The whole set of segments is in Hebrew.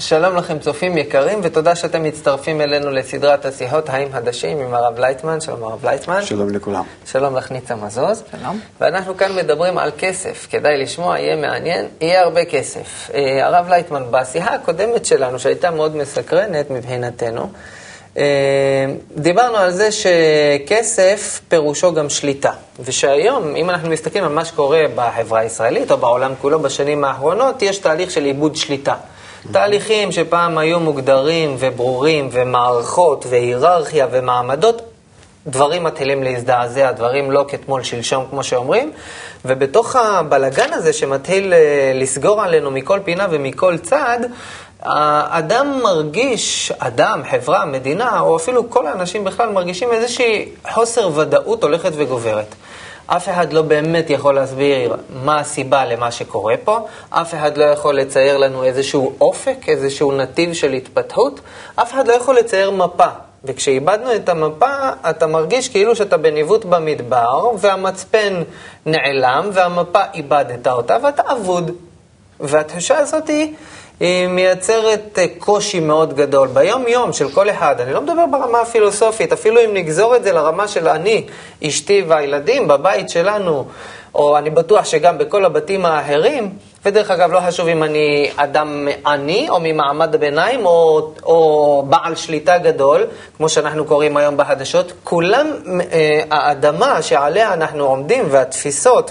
שלום לכם צופים יקרים, ותודה שאתם מצטרפים אלינו לסדרת השיחות האים חדשים עם הרב לייטמן. שלום הרב לייטמן. שלום לכולם. שלום לך ניצה מזוז. שלום. ואנחנו כאן מדברים על כסף, כדאי לשמוע, יהיה מעניין, יהיה הרבה כסף. הרב לייטמן, בשיחה הקודמת שלנו, שהייתה מאוד מסקרנת מבחינתנו, דיברנו על זה שכסף פירושו גם שליטה, ושהיום אם אנחנו מסתכלים על מה שקורה בחברה הישראלית או בעולם כולו בשנים האחרונות, יש תהליך של איבוד שליטה. תהליכים שפעם היו מוגדרים וברורים ומערכות והיררכיה ומעמדות, דברים מתחילים להזדעזע, דברים לא כתמול שלשום כמו שאומרים, ובתוך הבלגן הזה שמתחיל לסגור עלינו מכל פינה ומכל צד, האדם מרגיש, אדם, חברה, מדינה, או אפילו כל האנשים בכלל מרגישים איזושהי חוסר ודאות הולכת וגוברת. אף אחד לא באמת יכול להסביר מה הסיבה למה שקורה פה, אף אחד לא יכול לצייר לנו איזשהו אופק, איזשהו נתיב של התפתחות, אף אחד לא יכול לצייר מפה. וכשאיבדנו את המפה, אתה מרגיש כאילו שאתה בניווט במדבר, והמצפן נעלם, והמפה איבדת אותה, ואתה אבוד. והתחושה הזאת היא מייצרת קושי מאוד גדול ביום יום של כל אחד. אני לא מדבר ברמה הפילוסופית, אפילו אם נגזור את זה לרמה של אני, אשתי והילדים בבית שלנו, או אני בטוח שגם בכל הבתים האחרים, ודרך אגב לא חשוב אם אני אדם עני או ממעמד הביניים או בעל שליטה גדול, כמו שאנחנו קוראים היום בחדשות, כולם האדמה שעליה אנחנו עומדים והתפיסות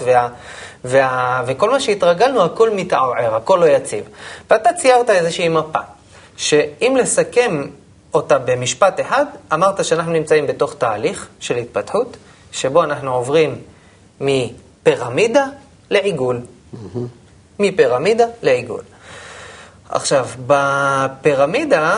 וכל מה שהתרגלנו, הכל מתערער, הכל לא יציב. ואתה ציירת איזושהי מפה, שאם לסכם אותה במשפט אחד, אמרת שאנחנו נמצאים בתוך תהליך של התפתחות, שבו אנחנו עוברים מפירמידה לעיגול. מפירמידה לעיגול. עכשיו, בפירמידה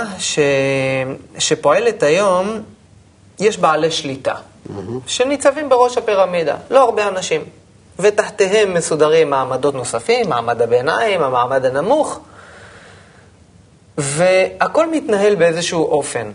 שפועלת היום, יש בעלי שליטה, שניצבים בראש הפירמידה, לא הרבה אנשים. ותחתיהם מסודרים מעמדות נוספים, מעמד הביניים, המעמד הנמוך, והכל מתנהל באיזשהו אופן.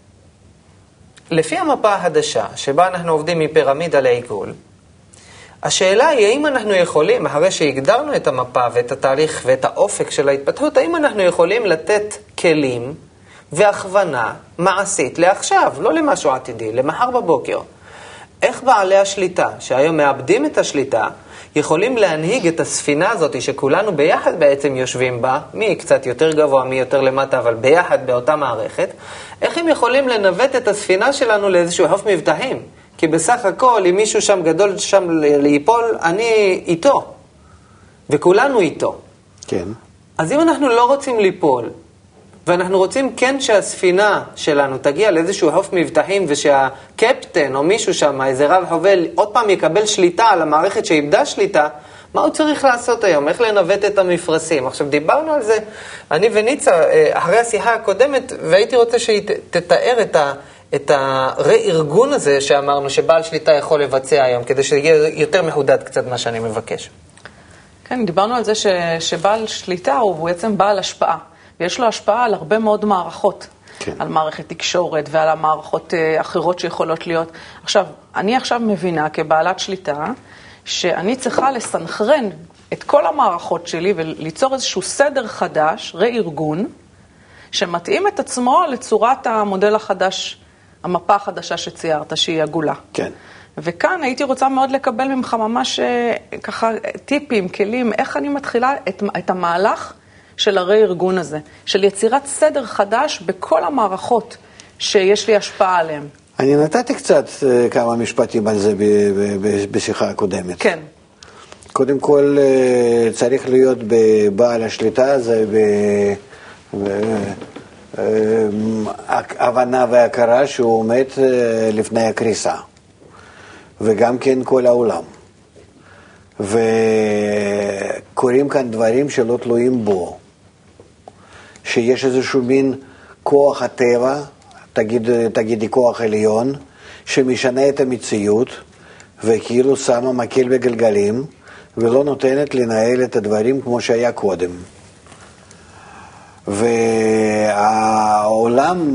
לפי המפה החדשה, שבה אנחנו עובדים מפירמידה לעיגול, השאלה היא, האם אנחנו יכולים, אחרי שהגדרנו את המפה ואת התהליך ואת האופק של ההתפתחות, האם אנחנו יכולים לתת כלים והכוונה מעשית לעכשיו, לא למשהו עתידי, למחר בבוקר. איך בעלי השליטה, שהיום מאבדים את השליטה, יכולים להנהיג את הספינה הזאת שכולנו ביחד בעצם יושבים בה, מי קצת יותר גבוה, מי יותר למטה, אבל ביחד באותה מערכת, איך הם יכולים לנווט את הספינה שלנו לאיזשהו חוף מבטחים? כי בסך הכל, אם מישהו שם גדול שם להיפול, אני איתו, וכולנו איתו. כן. אז אם אנחנו לא רוצים ליפול, ואנחנו רוצים כן שהספינה שלנו תגיע לאיזשהו חוף מבטחים, ושהקפטן או מישהו שם, איזה רב חובל, עוד פעם יקבל שליטה על המערכת שאיבדה שליטה, מה הוא צריך לעשות היום? איך לנווט את המפרשים? עכשיו, דיברנו על זה, אני וניצה, אחרי השיחה הקודמת, והייתי רוצה שהיא תתאר את הרה-ארגון הזה שאמרנו שבעל שליטה יכול לבצע היום, כדי שיהיה יותר מחודד קצת מה שאני מבקש. כן, דיברנו על זה שבעל שליטה הוא בעצם בעל השפעה. ויש לו השפעה על הרבה מאוד מערכות, כן. על מערכת תקשורת ועל המערכות אחרות שיכולות להיות. עכשיו, אני עכשיו מבינה כבעלת שליטה, שאני צריכה לסנכרן את כל המערכות שלי וליצור איזשהו סדר חדש, רה-ארגון, שמתאים את עצמו לצורת המודל החדש, המפה החדשה שציירת, שהיא עגולה. כן. וכאן הייתי רוצה מאוד לקבל ממך ממש ככה טיפים, כלים, איך אני מתחילה את המהלך של הרה-ארגון הזה, של יצירת סדר חדש בכל המערכות שיש לי השפעה עליהן. אני נתתי קצת כמה משפטים על זה בשיחה הקודמת. כן. קודם כל צריך להיות בבעל השליטה, זה הבנה והכרה שהוא עומד לפני הקריסה, וגם כן כל העולם. וקוראים כאן דברים שלא תלויים בו. שיש איזשהו מין כוח הטבע, תגידי כוח עליון, שמשנה את המציאות, וכאילו שמה מקל בגלגלים, ולא נותנת לנהל את הדברים כמו שהיה קודם. והעולם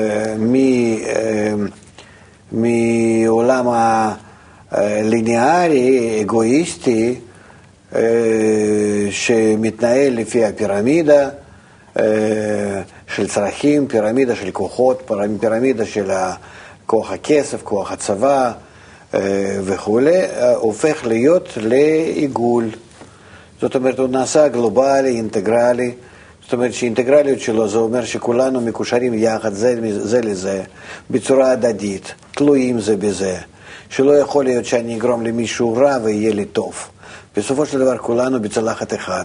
מעולם הליניארי, אגואיסטי, שמתנהל לפי הפירמידה, של צרכים, פירמידה של כוחות, פירמידה של כוח הכסף, כוח הצבא וכו', הופך להיות לעיגול. זאת אומרת, הוא נעשה גלובלי, אינטגרלי. זאת אומרת שאינטגרליות שלו זה אומר שכולנו מקושרים יחד זה לזה, בצורה הדדית, תלויים זה בזה, שלא יכול להיות שאני אגרום למישהו רע ויהיה לי טוב. בסופו של דבר כולנו בצלחת אחת.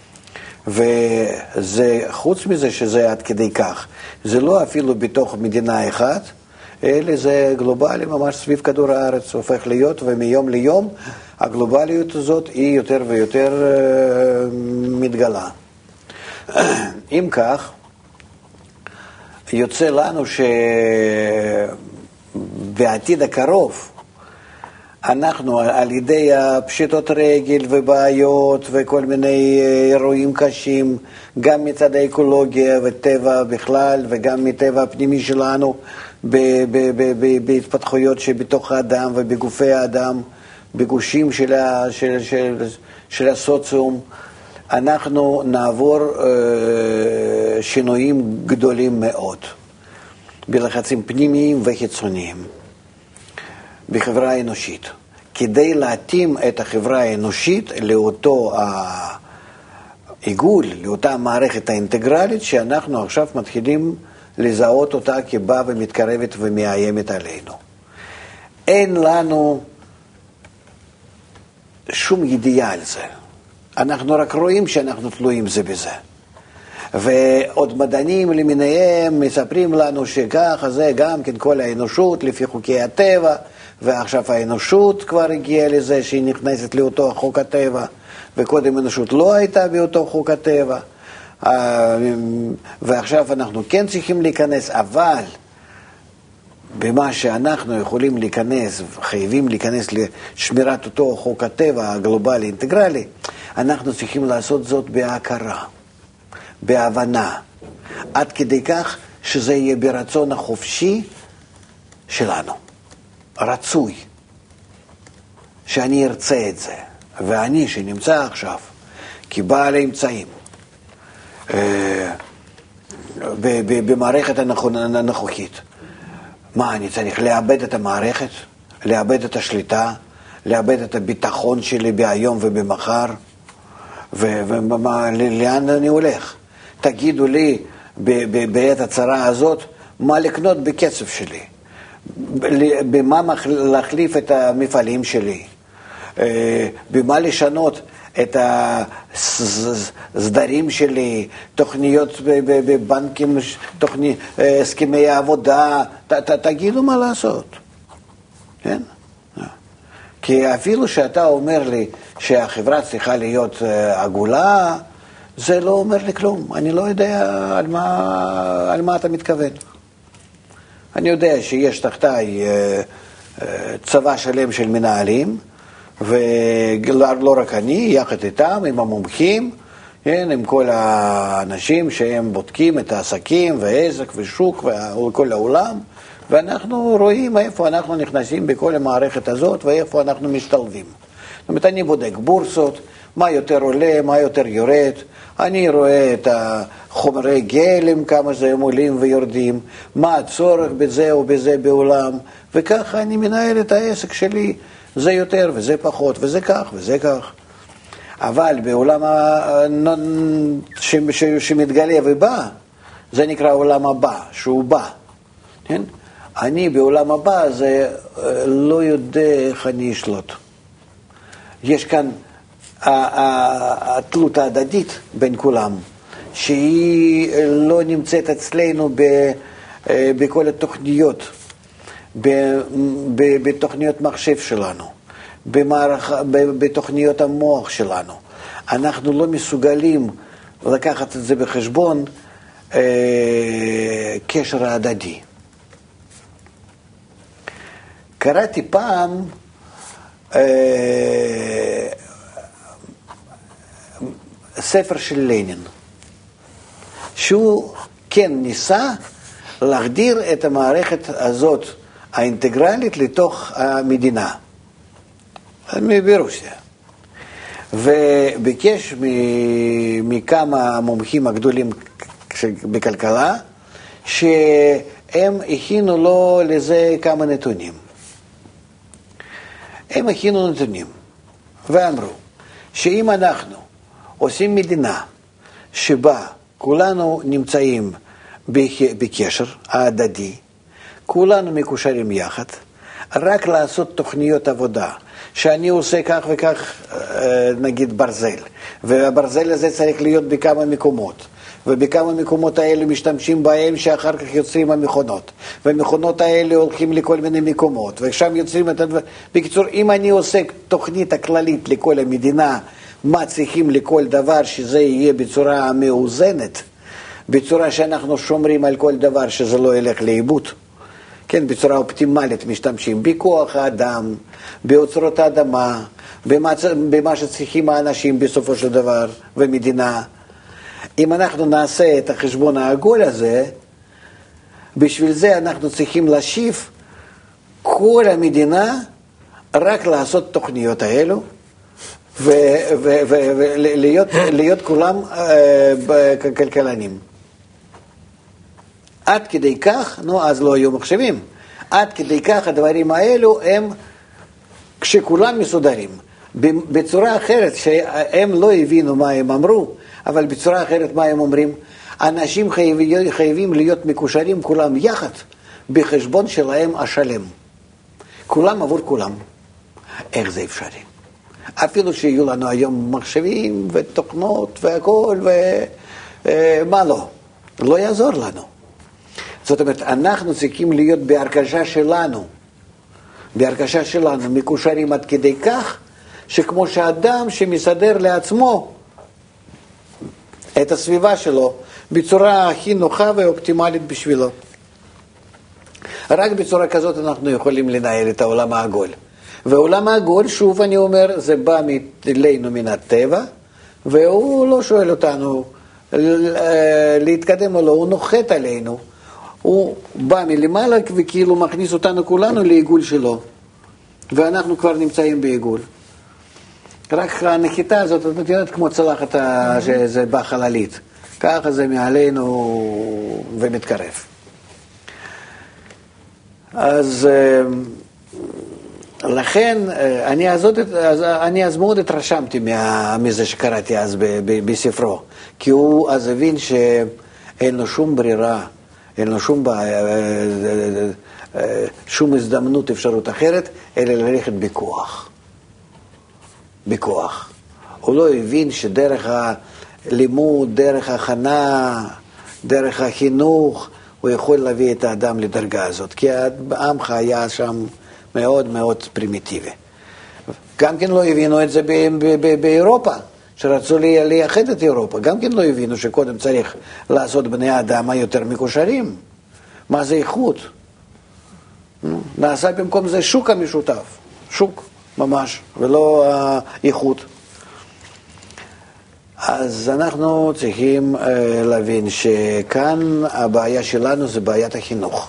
וזה, חוץ מזה שזה עד כדי כך, זה לא אפילו בתוך מדינה אחת, אלא זה גלובלי ממש סביב כדור הארץ, הופך להיות, ומיום ליום הגלובליות הזאת היא יותר ויותר מתגלה. אם כך, יוצא לנו שבעתיד הקרוב אנחנו על ידי פשיטות רגל ובעיות וכל מיני אירועים קשים, גם מצד האקולוגיה וטבע בכלל וגם מטבע הפנימי שלנו בהתפתחויות שבתוך האדם ובגופי האדם, בגושים של הסוציום, אנחנו נעבור שינויים גדולים מאוד בלחצים פנימיים וחיצוניים בחברה האנושית. כדי להתאים את החברה האנושית לאותו העיגול, לאותה מערכת האינטגרלית שאנחנו עכשיו מתחילים לזהות אותה כבאה ומתקרבת ומאיימת עלינו. אין לנו שום ידיעה על זה. אנחנו רק רואים שאנחנו תלויים זה בזה. ועוד מדענים למיניהם מספרים לנו שככה זה גם כן כל האנושות לפי חוקי הטבע, ועכשיו האנושות כבר הגיעה לזה שהיא נכנסת לאותו חוק הטבע, וקודם האנושות לא הייתה באותו חוק הטבע, ועכשיו אנחנו כן צריכים להיכנס, אבל במה שאנחנו יכולים להיכנס, חייבים להיכנס לשמירת אותו חוק הטבע הגלובלי אינטגרלי, אנחנו צריכים לעשות זאת בהכרה, בהבנה, עד כדי כך שזה יהיה ברצון החופשי שלנו, רצוי, שאני ארצה את זה, ואני שנמצא עכשיו כבעל האמצעים, במערכת הנוכחית, מה, אני צריך לאבד את המערכת, לאבד את השליטה, לאבד את הביטחון שלי בהיום ובמחר, ולאן אני הולך? תגידו לי בעת הצרה הזאת מה לקנות בכסף שלי, במה להחליף את המפעלים שלי, במה לשנות את הסדרים שלי, תוכניות בבנקים, הסכמי העבודה, תגידו מה לעשות. כן? כי אפילו שאתה אומר לי שהחברה צריכה להיות עגולה, זה לא אומר לי כלום. אני לא יודע על מה אתה מתכוון. אני יודע שיש תחתיי צבא שלם של מנהלים, ולא רק אני, יחד איתם, עם המומחים, עם כל האנשים שהם בודקים את העסקים ועסק ושוק וכל העולם, ואנחנו רואים איפה אנחנו נכנסים בכל המערכת הזאת ואיפה אנחנו משתלבים. זאת אומרת, אני בודק בורסות, מה יותר עולה, מה יותר יורד, אני רואה את החומרי גלם, כמה זה הם עולים ויורדים, מה הצורך בזה או בזה בעולם, וככה אני מנהל את העסק שלי, זה יותר וזה פחות, וזה כך וזה כך. אבל בעולם שמתגלה ובא, זה נקרא עולם הבא, שהוא בא. כן? אני בעולם הבא זה לא יודע איך אני אשלוט. יש כאן התלות ההדדית בין כולם, שהיא לא נמצאת אצלנו בכל התוכניות, בתוכניות מחשב שלנו, בתוכניות המוח שלנו. אנחנו לא מסוגלים לקחת את זה בחשבון, קשר ההדדי. קראתי פעם ספר של לנין, שהוא כן ניסה להחדיר את המערכת הזאת האינטגרלית לתוך המדינה, ברוסיה. וביקש מכמה מומחים הגדולים בכלכלה, שהם הכינו לו לזה כמה נתונים. הם הכינו נתונים ואמרו שאם אנחנו עושים מדינה שבה כולנו נמצאים בקשר ההדדי, כולנו מקושרים יחד, רק לעשות תוכניות עבודה, שאני עושה כך וכך, נגיד ברזל, והברזל הזה צריך להיות בכמה מקומות, ובכמה מקומות האלה משתמשים בהם שאחר כך יוצרים המכונות, והמכונות האלה הולכים לכל מיני מקומות, ושם יוצרים את הדבר. בקיצור, אם אני עושה תוכנית הכללית לכל המדינה, מה צריכים לכל דבר שזה יהיה בצורה מאוזנת, בצורה שאנחנו שומרים על כל דבר שזה לא ילך לאיבוד, כן, בצורה אופטימלית משתמשים בכוח האדם, באוצרות האדמה, במה שצריכים האנשים בסופו של דבר, ומדינה. אם אנחנו נעשה את החשבון העגול הזה, בשביל זה אנחנו צריכים להשיב כל המדינה רק לעשות תוכניות האלו, ולהיות כולם כלכלנים. עד כדי כך, אז לא היו מחשבים, עד כדי כך הדברים האלו הם כשכולם מסודרים. בצורה אחרת, שהם לא הבינו מה הם אמרו, אבל בצורה אחרת מה הם אומרים, אנשים חייבים להיות מקושרים כולם יחד, בחשבון שלהם השלם. כולם עבור כולם. איך זה אפשרי? אפילו שיהיו לנו היום מחשבים ותוכנות והכל, ומה לא? לא יעזור לנו. זאת אומרת, אנחנו צריכים להיות בהרכשה שלנו, מקושרים עד כדי כך, שכמו שאדם שמסדר לעצמו את הסביבה שלו בצורה הכי נוחה ואופטימלית בשבילו. רק בצורה כזאת אנחנו יכולים לנהל את העולם העגול. והעולם העגול, שוב אני אומר, זה בא אלינו מן הטבע, והוא לא שואל אותנו להתקדם או לא, הוא נוחת עלינו. הוא בא מלמעלה וכאילו מכניס אותנו כולנו לעיגול שלו. ואנחנו כבר נמצאים בעיגול. רק הנחיתה הזאת, את יודעת, כמו צלחת שזה בא חללית. ככה זה מעלינו ומתקרב. אז לכן, אני אז מאוד התרשמתי מזה שקראתי אז בספרו. כי הוא אז הבין שאין לו שום ברירה, אין לו שום הזדמנות, אפשרות אחרת, אלא ללכת בכוח. בכוח. הוא לא הבין שדרך הלימוד, דרך ההכנה, דרך החינוך, הוא יכול להביא את האדם לדרגה הזאת. כי העמך היה שם מאוד מאוד פרימיטיבי. גם כן לא הבינו את זה באירופה, שרצו לייחד את אירופה. גם כן לא הבינו שקודם צריך לעשות בני האדם היותר מקושרים. מה זה איכות? נעשה במקום זה שוק המשותף. שוק. ממש, ולא איכות. אז אנחנו צריכים להבין שכאן הבעיה שלנו זה בעיית החינוך.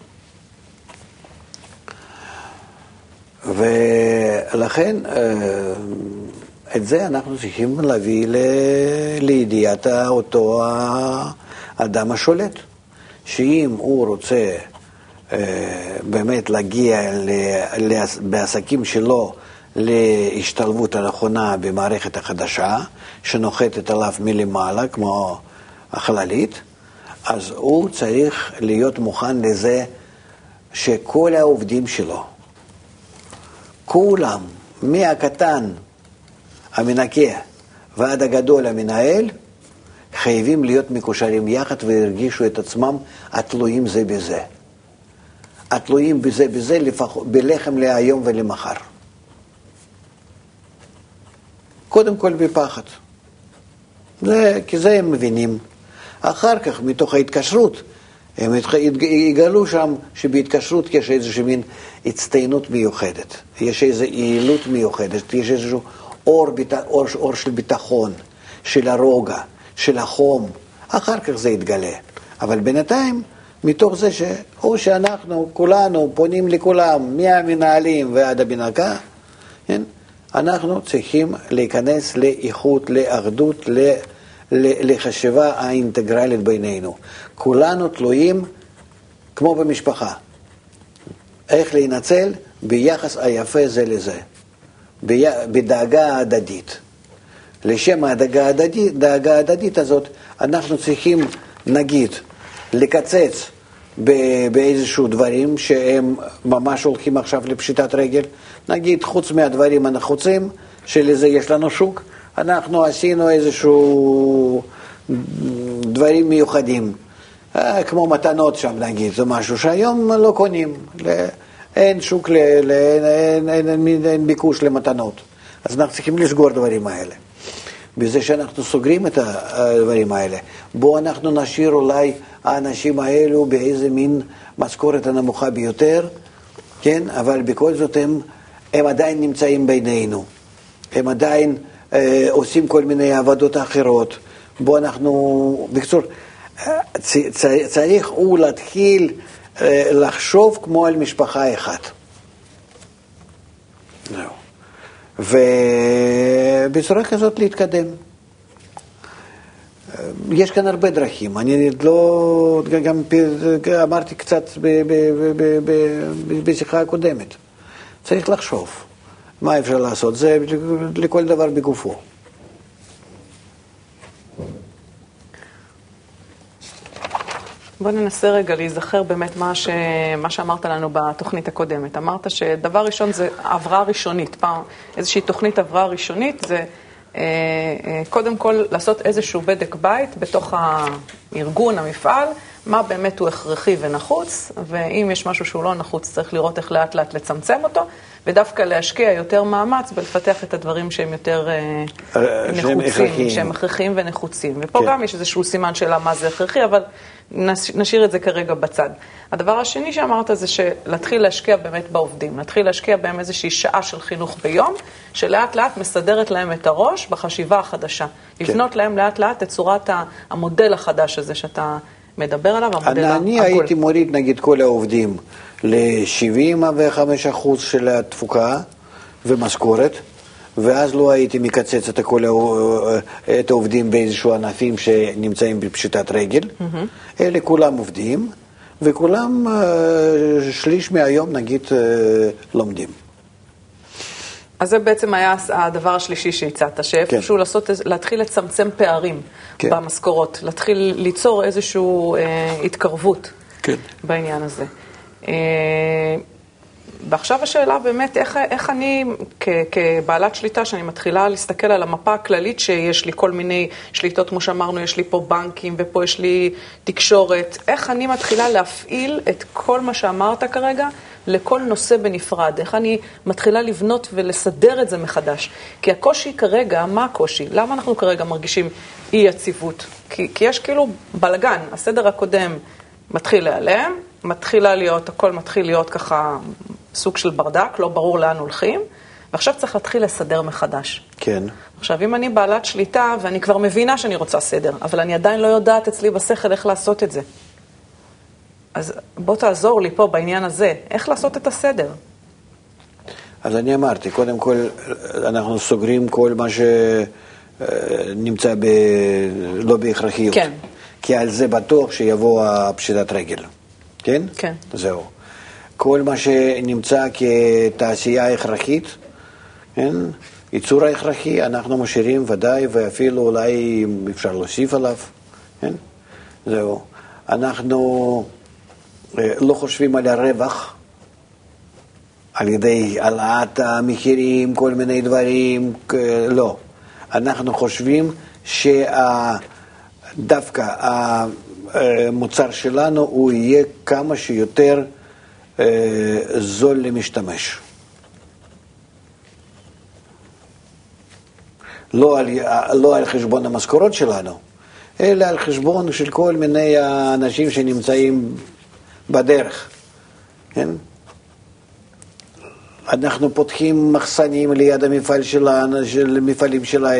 ולכן את זה אנחנו צריכים להביא לידיעת אותו האדם השולט. שאם הוא רוצה באמת להגיע בעסקים שלו להשתלבות הנכונה במערכת החדשה, שנוחתת עליו מלמעלה, כמו החללית, אז הוא צריך להיות מוכן לזה שכל העובדים שלו, כולם, מהקטן המנקה ועד הגדול המנהל, חייבים להיות מקושרים יחד והרגישו את עצמם התלויים זה בזה. התלויים בזה בלחם להיום ולמחר. קודם כל בפחד. כי זה הם מבינים. אחר כך, מתוך ההתקשרות, הם יגלו שם שבהתקשרות יש איזושהי מין הצטיינות מיוחדת. יש איזו יעילות מיוחדת. יש איזשהו אור של ביטחון, של הרוגע, של החום. אחר כך זה יתגלה. אבל בינתיים, מתוך זה או שאנחנו כולנו פונים לכולם, מהמנהלים ועד הבנקה, כן? אנחנו צריכים להיכנס לאיכות, לאחדות, לחשיבה האינטגרלית בינינו. כולנו תלויים כמו במשפחה. איך להינצל? ביחס היפה זה לזה. בדאגה הדדית. לשם הדאגה ההדדית הזאת, אנחנו צריכים, נגיד, לקצץ באיזשהו דברים שהם ממש הולכים עכשיו לפשיטת רגל. נגיד, חוץ מהדברים הנחוצים, שלזה יש לנו שוק, אנחנו עשינו איזשהו דברים מיוחדים, כמו מתנות שם נגיד, זה משהו שהיום לא קונים, אין שוק, אין ביקוש למתנות, אז אנחנו צריכים לסגור דברים האלה. בזה שאנחנו סוגרים את הדברים האלה, בו אנחנו נשאיר אולי האנשים האלו באיזה מין משכורת הנמוכה ביותר, כן? אבל בכל זאת הם עדיין נמצאים בינינו, הם עדיין עושים כל מיני עבודות אחרות, בו אנחנו, בקצור, צריך הוא להתחיל לחשוב כמו על משפחה אחת. זהו. ובצורה כזאת להתקדם. יש כאן הרבה דרכים, אני לא, גם אמרתי קצת בשיחה הקודמת, צריך לחשוב מה אפשר לעשות, זה לכל דבר בגופו. בוא ננסה רגע להיזכר באמת מה שאמרת לנו בתוכנית הקודמת. אמרת שדבר ראשון זה עברה ראשונית, פעם איזושהי תוכנית עברה ראשונית, זה קודם כל לעשות איזשהו בדק בית בתוך הארגון, המפעל, מה באמת הוא הכרחי ונחוץ, ואם יש משהו שהוא לא נחוץ, צריך לראות איך לאט לאט לצמצם אותו, ודווקא להשקיע יותר מאמץ ולפתח את הדברים שהם יותר נחוצים, שהם הכרחיים ונחוצים. ופה גם יש איזשהו סימן שאלה מה זה הכרחי, אבל נשאיר את זה כרגע בצד. הדבר השני שאמרת זה שלהתחיל להשקיע באמת בעובדים, להתחיל להשקיע בהם איזושהי שעה של חינוך ביום, שלאט לאט מסדרת להם את הראש בחשיבה החדשה. לבנות להם לאט לאט את צורת המודל החדש הזה שאתה מדבר עליו, המודל העגול. אני הייתי מוריד נגיד כל העובדים ל-75% של התפוקה ומשכורת, ואז לא הייתי מקצץ את העובדים באיזשהו ענפים שנמצאים בפשיטת רגל. אלה כולם עובדים, וכולם שליש מהיום נגיד לומדים. אז זה בעצם היה הדבר השלישי שהצעת, שאיפשהו להתחיל לצמצם פערים במשכורות, להתחיל ליצור איזושהי התקרבות בעניין הזה. ועכשיו השאלה באמת, איך אני כבעלת שליטה, שאני מתחילה להסתכל על המפה הכללית שיש לי כל מיני שליטות, כמו שאמרנו, יש לי פה בנקים ופה יש לי תקשורת, איך אני מתחילה להפעיל את כל מה שאמרת כרגע לכל נושא בנפרד, איך אני מתחילה לבנות ולסדר את זה מחדש. כי הקושי כרגע, מה הקושי? למה אנחנו כרגע מרגישים אי יציבות? כי יש כאילו בלגן, הסדר הקודם מתחיל להיעלם, הכל מתחיל להיות ככה סוג של ברדק, לא ברור לאן הולכים, ועכשיו צריך להתחיל לסדר מחדש. כן. עכשיו, אם אני בעלת שליטה, ואני כבר מבינה שאני רוצה סדר, אבל אני עדיין לא יודעת אצלי בשכל איך לעשות את זה. אז בוא תעזור לי פה בעניין הזה, איך לעשות את הסדר? אז אני אמרתי, קודם כל, אנחנו סוגרים כל מה שנמצא לא בהכרחיות. כן. כי על זה בטוח שיבוא הפשיטת רגל. כן? כן. זהו. כל מה שנמצא כתעשייה הכרחית, כן? ייצור ההכרחי, אנחנו משאירים ודאי, ואפילו אולי אפשר להוסיף עליו, כן? זהו. אנחנו לא חושבים על הרווח, על ידי העלאת המחירים, כל מיני דברים, לא. אנחנו חושבים שדווקא המוצר שלנו הוא יהיה כמה שיותר זול למשתמש. לא על חשבון המשכורות שלנו, אלא על חשבון של כל מיני אנשים שנמצאים בדרך. כן? אנחנו פותחים מחסנים ליד המפעל שלנו, של מפעלים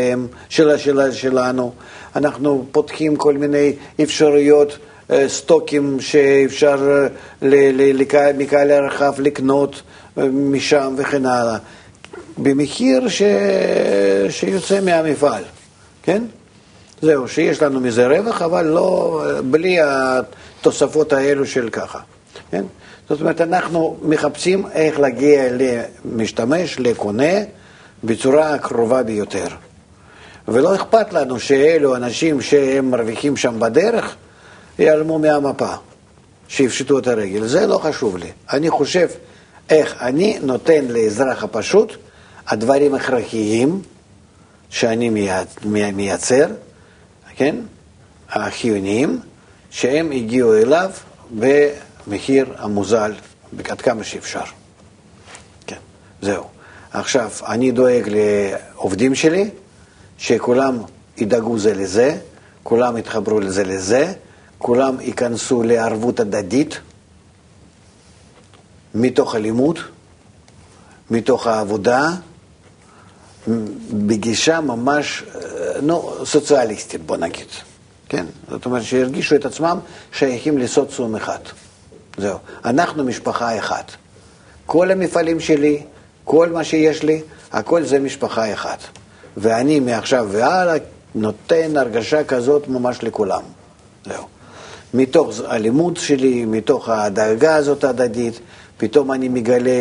שלנו. אנחנו פותחים כל מיני אפשרויות, סטוקים שאפשר מקהל הרחב לקנות משם וכן הלאה. במחיר שיוצא מהמפעל, כן? זהו, שיש לנו מזה רווח, אבל לא, בלי התוספות האלו של ככה. כן? זאת אומרת, אנחנו מחפשים איך להגיע למשתמש, לקונה, בצורה הקרובה ביותר. ולא אכפת לנו שאלו אנשים שהם מרוויחים שם בדרך, ייעלמו מהמפה, שיפשטו את הרגל. זה לא חשוב לי. אני חושב איך אני נותן לאזרח הפשוט הדברים הכרחיים שאני מייצר, כן? החיוניים, שהם הגיעו אליו במחיר המוזל, עד כמה שאפשר. כן, זהו. עכשיו, אני דואג לעובדים שלי, שכולם ידאגו זה לזה, כולם יתחברו לזה לזה, כולם ייכנסו לערבות הדדית, מתוך הלימוד, מתוך העבודה, בגישה ממש, סוציאליסטית, בוא נגיד. כן? זאת אומרת, שהרגישו את עצמם שייכים לסוציום אחד. זהו. אנחנו משפחה אחת. כל המפעלים שלי, כל מה שיש לי, הכל זה משפחה אחת. ואני מעכשיו והלאה נותן הרגשה כזאת ממש לכולם. זהו. מתוך הלימוד שלי, מתוך הדאגה הזאת הדדית, פתאום אני מגלה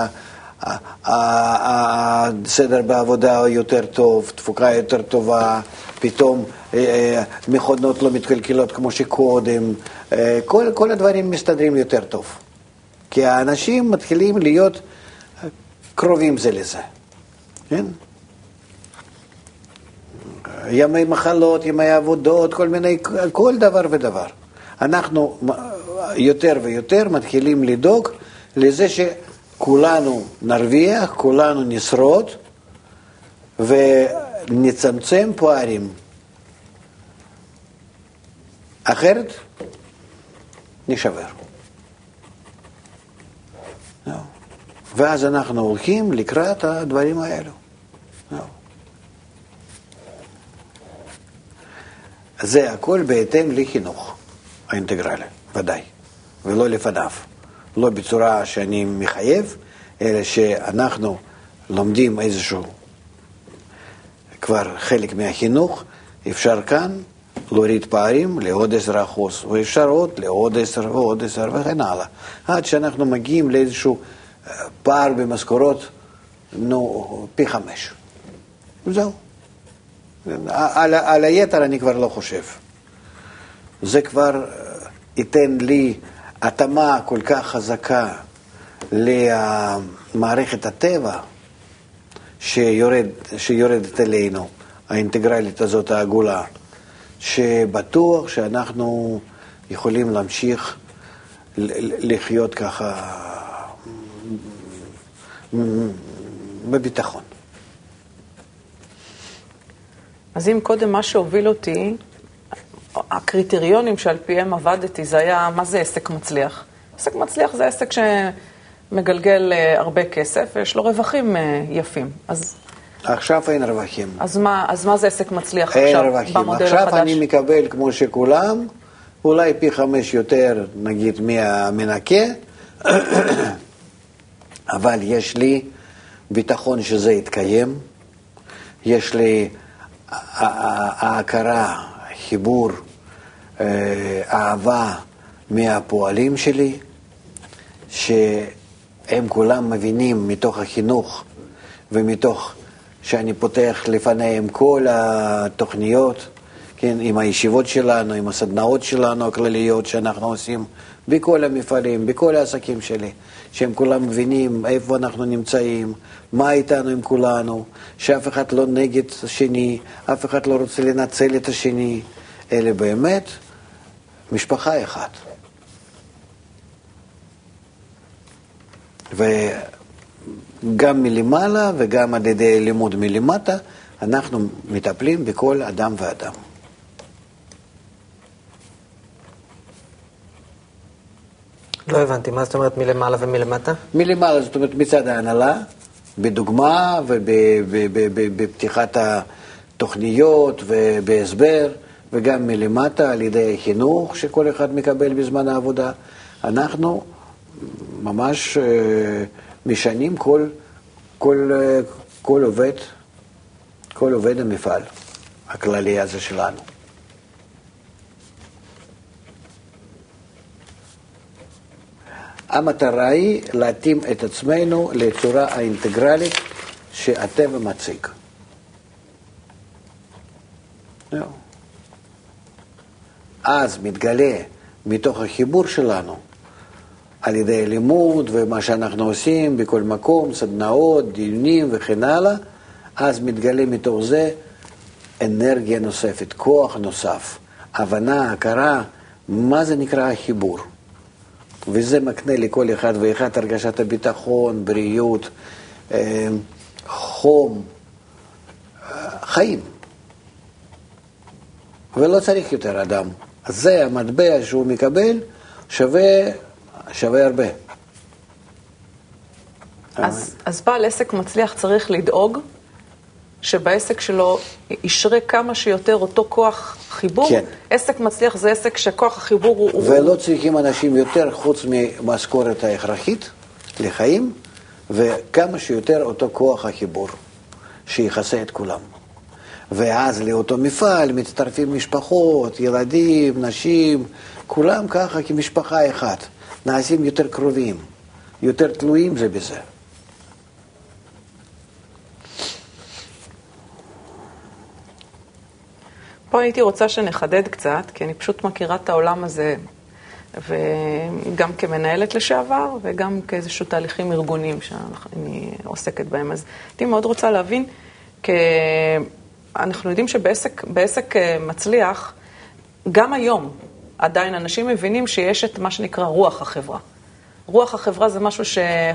הסדר בעבודה הוא יותר טוב, תפוקה יותר טובה, פתאום מכונות לא מתקלקלות כמו שקודם, כל הדברים מסתדרים יותר טוב. כי האנשים מתחילים להיות קרובים זה לזה. כן? ימי מחלות, ימי עבודות, כל דבר ודבר. אנחנו יותר ויותר מתחילים לדאוג לזה שכולנו נרוויח, כולנו נשרוד ונצמצם פערים. אחרת נשבר. ואז אנחנו הולכים לקראת הדברים האלו. זה הכל בהתאם לחינוך האינטגרלי, ודאי, ולא לפניו. לא בצורה שאני מחייב, אלא שאנחנו לומדים איזשהו כבר חלק מהחינוך, אפשר כאן להוריד פערים לעוד 10%, ואפשר עוד לעוד 10 ועוד 10 וכן הלאה. עד שאנחנו מגיעים לאיזשהו פער במשכורות, פי 5. זהו. על היתר אני כבר לא חושב. זה כבר ייתן לי התאמה כל כך חזקה למערכת הטבע שיורדת אלינו, האינטגרלית הזאת העגולה, שבטוח שאנחנו יכולים להמשיך לחיות ככה בביטחון. אז אם קודם מה שהוביל אותי, הקריטריונים שעל פיהם עבדתי, זה היה, מה זה עסק מצליח? עסק מצליח זה עסק שמגלגל הרבה כסף, ויש לו רווחים יפים. אז עכשיו אין רווחים. אז מה זה עסק מצליח עכשיו במודל החדש? עכשיו אני מקבל כמו שכולם, אולי פי 5 יותר, נגיד, מהמנקה, אבל יש לי ביטחון שזה יתקיים, יש לי ההכרה, חיבור, אהבה מהפועלים שלי, שהם כולם מבינים מתוך החינוך ומתוך שאני פותח לפניהם כל התוכניות, כן, עם הישיבות שלנו, עם הסדנאות שלנו הכלליות שאנחנו עושים בכל המפעלים, בכל העסקים שלי, שהם כולם מבינים איפה אנחנו נמצאים, מה איתנו עם כולנו, שאף אחד לא נגד השני, אף אחד לא רוצה לנצל את השני, אלא באמת משפחה אחת. וגם מלמעלה וגם על ידי לימוד מלמטה, אנחנו מטפלים בכל אדם ואדם. לא הבנתי, מה זאת אומרת מלמעלה ומלמטה? מלמעלה, זאת אומרת מצד ההנהלה, בדוגמה ובפתיחת התוכניות ובהסבר, וגם מלמטה על ידי חינוך שכל אחד מקבל בזמן העבודה. אנחנו ממש משנים כל עובד המפעל. הכללי הזה שלנו. המטרה היא להתאים את עצמנו לצורה האינטגרלית שהטבע מציג. אז מתגלה מתוך החיבור שלנו, על ידי לימוד ומה שאנחנו עושים בכל מקום, סדנאות, דיונים וכן הלאה, אז מתגלה מתוך זה אנרגיה נוספת, כוח נוסף, הבנה, הכרה, מה זה נקרא החיבור. וזה מקנה לכל אחד ואחד הרגשת הביטחון, בריאות, חום, חיים. ולא צריך יותר אדם. אז זה המטבע שהוא מקבל שווה הרבה. אז בעל עסק מצליח צריך לדאוג שבעסק שלו ישרה כמה שיותר אותו כוח חיבור. כן. עסק מצליח זה עסק שכוח החיבור הוא... ולא צריכים אנשים יותר חוץ ממשכורת ההכרחית לחיים, וכמה שיותר אותו כוח החיבור שיחסה את כולם. ואז לאותו מפעל מצטרפים משפחות, ילדים, נשים, כולם ככה כמשפחה אחת. נעשים יותר קרובים, יותר תלויים זה בזה. פה הייתי רוצה שנחדד קצת, כי אני פשוט מכירה את העולם הזה, וגם כמנהלת לשעבר, וגם כאיזשהו תהליכים ארגוניים שאני עוסקת בהם. אז הייתי מאוד רוצה להבין, אנחנו יודעים שבעסק מצליח, גם היום עדיין אנשים מבינים שיש את מה שנקרא רוח החברה. רוח החברה זה משהו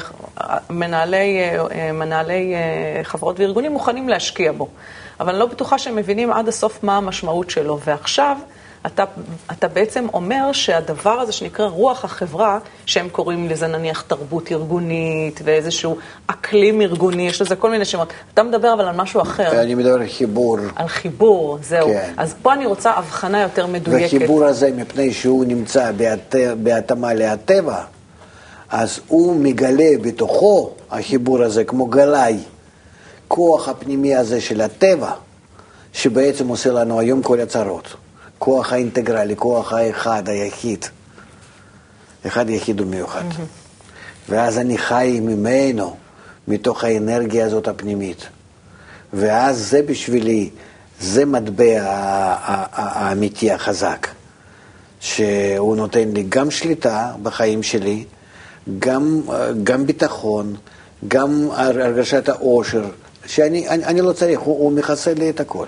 שמנהלי חברות וארגונים מוכנים להשקיע בו. אבל אני לא בטוחה שהם מבינים עד הסוף מה המשמעות שלו. ועכשיו אתה בעצם אומר שהדבר הזה שנקרא רוח החברה, שהם קוראים לזה נניח תרבות ארגונית ואיזשהו אקלים ארגוני, יש לזה כל מיני שמות. אתה מדבר אבל על משהו אחר. אני מדבר על חיבור. על חיבור, זהו. כן. אז פה אני רוצה הבחנה יותר מדויקת. והחיבור הזה, מפני שהוא נמצא בהתאמה להטבע, אז הוא מגלה בתוכו, החיבור הזה, כמו גלאי, כוח הפנימי הזה של הטבע, שבעצם עושה לנו היום כל הצרות. כוח האינטגרלי, כוח האחד, היחיד. אחד יחיד ומיוחד. ואז אני חי ממנו, מתוך האנרגיה הזאת הפנימית. ואז זה בשבילי, זה מטבע האמיתי החזק, שהוא נותן לי גם שליטה בחיים שלי, גם ביטחון, גם הרגשת האושר, שאני לא צריך, הוא מכסה לי את הכל.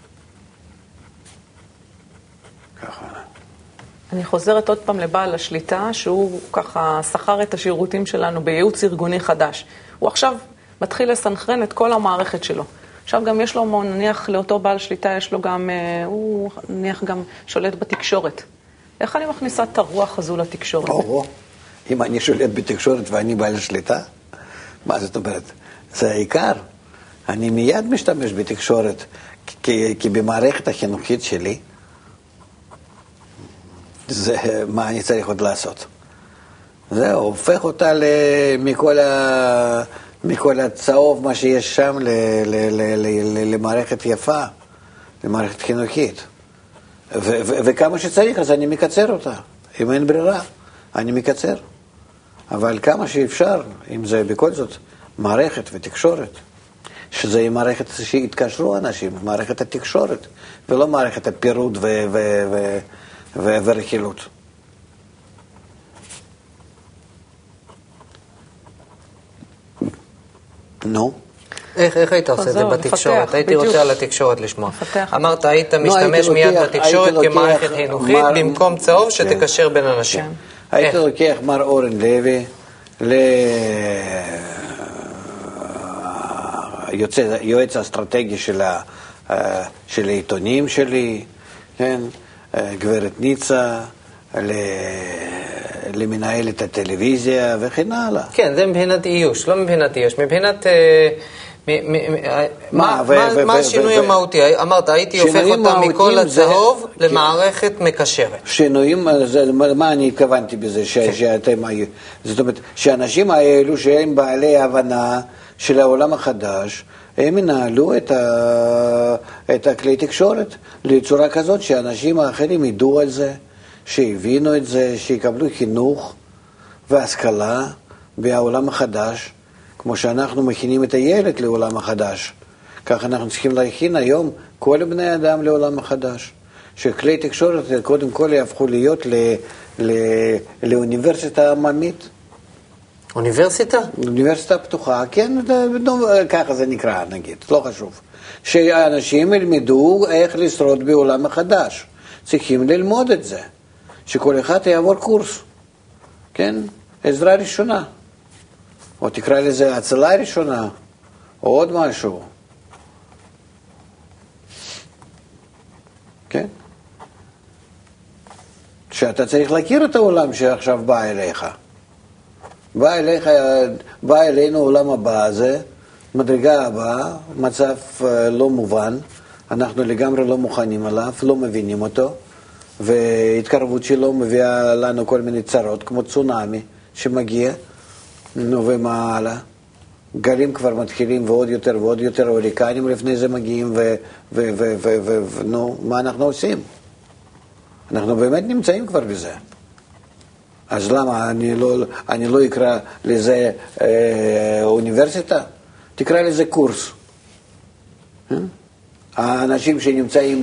ככה. אני חוזרת עוד פעם לבעל השליטה, שהוא ככה שכר את השירותים שלנו בייעוץ ארגוני חדש. הוא עכשיו מתחיל לסנכרן את כל המערכת שלו. עכשיו גם יש לו, נניח לאותו בעל שליטה, יש לו גם, הוא נניח גם שולט בתקשורת. איך אני מכניסה את הרוח הזו לתקשורת? אם אני שולט בתקשורת ואני בעל שליטה, מה זאת אומרת? זה העיקר. אני מיד משתמש בתקשורת, כי במערכת החינוכית שלי, זה מה אני צריך עוד לעשות. זהו, הופך אותה מכל הצהוב, מה שיש שם, למערכת יפה, למערכת חינוכית. וכמה שצריך, אז אני מקצר אותה. אם אין ברירה, אני מקצר. אבל כמה שאפשר, אם זה בכל זאת מערכת ותקשורת, שזה היא מערכת שהתקשרו אנשים, מערכת התקשורת, ולא מערכת הפירוד ורכילות. נו? איך היית עושה את זה בתקשורת? הייתי רוצה על התקשורת לשמוע. אמרת, היית משתמש מיד בתקשורת כמערכת חינוכית, במקום צהוב שתקשר בין אנשים. הייתי לוקח מר אורן לוי ליועץ האסטרטגי של העיתונים שלי, גברת ניצה, למנהלת הטלוויזיה וכן הלאה. כן, זה מבחינת איוש, לא מבחינת איוש. מבחינת מה השינוי המהותי? אמרת, הייתי הופך אותה מכל הצהוב למערכת מקשרת. שינויים, מה אני התכוונתי בזה? זאת אומרת, שהאנשים האלו שהם בעלי הבנה של העולם החדש, הם ינהלו את הכלי תקשורת לצורה כזאת שאנשים האחרים ידעו על זה, שהבינו את זה, שיקבלו חינוך והשכלה בעולם החדש, כמו שאנחנו מכינים את הילד לעולם החדש. כך אנחנו צריכים להכין היום כל בני אדם לעולם החדש. שכלי תקשורת קודם כל יהפכו להיות לאוניברסיטה עממית. אוניברסיטה? אוניברסיטה פתוחה, כן, ככה זה נקרא, נגיד, לא חשוב. שאנשים ילמדו איך לשרוד בעולם החדש. צריכים ללמוד את זה. שכל אחד יעבור קורס, כן? עזרה ראשונה. או תקרא לזה הצלה ראשונה, או עוד משהו. כן? שאתה צריך להכיר את העולם שעכשיו בא אליך. בא אלינו העולם הבא הזה, מדרגה הבאה, מצב לא מובן, אנחנו לגמרי לא מוכנים עליו, לא מבינים אותו, והתקרבות שלו מביאה לנו כל מיני צרות, כמו צונאמי שמגיע, ומה הלאה? גלים כבר מתחילים ועוד יותר ועוד יותר, הוריקנים לפני זה מגיעים, מה אנחנו עושים? אנחנו באמת נמצאים כבר בזה. אז למה אני לא אקרא לזה אוניברסיטה? תקרא לזה קורס. האנשים שנמצאים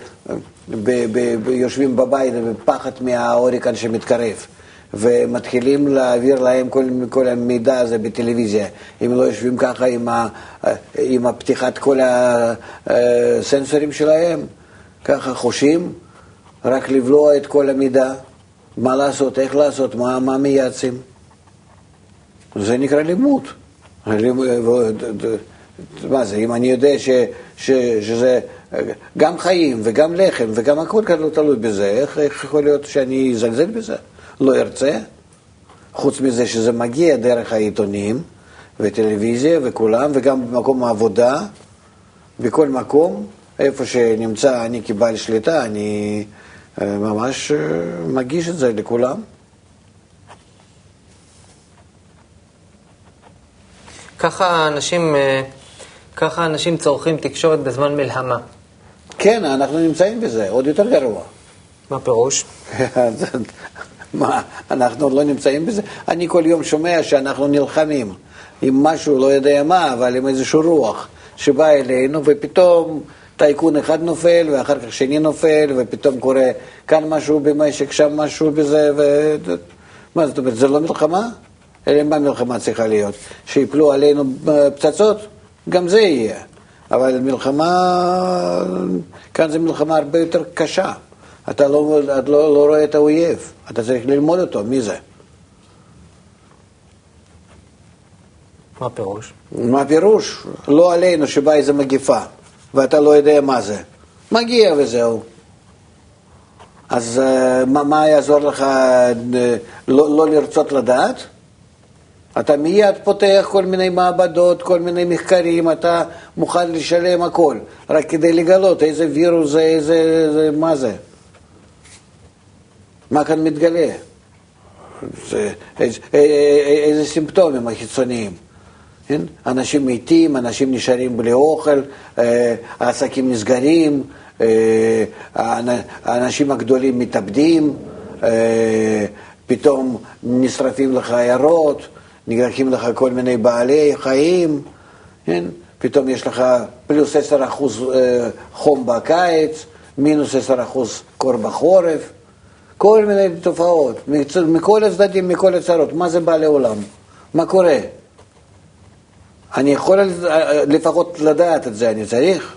יושבים בבית בפחד מההוריקן שמתקרב, ומתחילים להעביר להם כל המידע הזה בטלוויזיה. אם לא יושבים ככה עם הפתיחת כל הסנסורים שלהם, ככה חושים, רק לבלוע את כל המידע, מה לעשות, איך לעשות, מה מייעצים. זה נקרא לימוד. מה זה, אם אני יודע שזה גם חיים וגם לחם וגם הכל תלוי בזה, איך יכול להיות שאני אזלזל בזה? לא ארצה. חוץ מזה שזה מגיע דרך העיתונים וטלוויזיה וכולם, וגם במקום העבודה, בכל מקום, איפה שנמצא אני כבעל שליטה, אני ממש מגיש את זה לכולם. ככה אנשים צורכים תקשורת בזמן מלחמה. כן, אנחנו נמצאים בזה, עוד יותר גרוע. מה פירוש? מה, אנחנו לא נמצאים בזה? אני כל יום שומע שאנחנו נלחמים עם משהו, לא יודע מה, אבל עם איזשהו רוח שבא אלינו, ופתאום טייקון אחד נופל, ואחר כך שני נופל, ופתאום קורה כאן משהו במשק, שם משהו בזה, מה זאת אומרת, זה לא מלחמה? אלא מה מלחמה צריכה להיות? שיפלו עלינו פצצות? גם זה יהיה. אבל מלחמה, כאן זה מלחמה הרבה יותר קשה. אתה לא רואה את האויב, אתה צריך ללמוד אותו, מי זה? מה פירוש? מה פירוש? לא עלינו שבא איזו מגיפה, ואתה לא יודע מה זה. מגיע וזהו. אז מה יעזור לך לא לרצות לדעת? אתה מיד פותח כל מיני מעבדות, כל מיני מחקרים, אתה מוכן לשלם הכל, רק כדי לגלות איזה וירוס זה, מה זה? מה כאן מתגלה? איזה סימפטומים החיצוניים? אנשים מתים, אנשים נשארים בלי אוכל, העסקים נסגרים, האנשים הגדולים מתאבדים, פתאום נשרפים לך עיירות, נגרחים לך כל מיני בעלי חיים, פתאום יש לך פלוס 10% חום בקיץ, מינוס 10% קור בחורף, כל מיני תופעות, מכל הצדדים, מכל הצרות. מה זה בא לעולם? מה קורה? אני יכול לפחות לדעת את זה, אני צריך.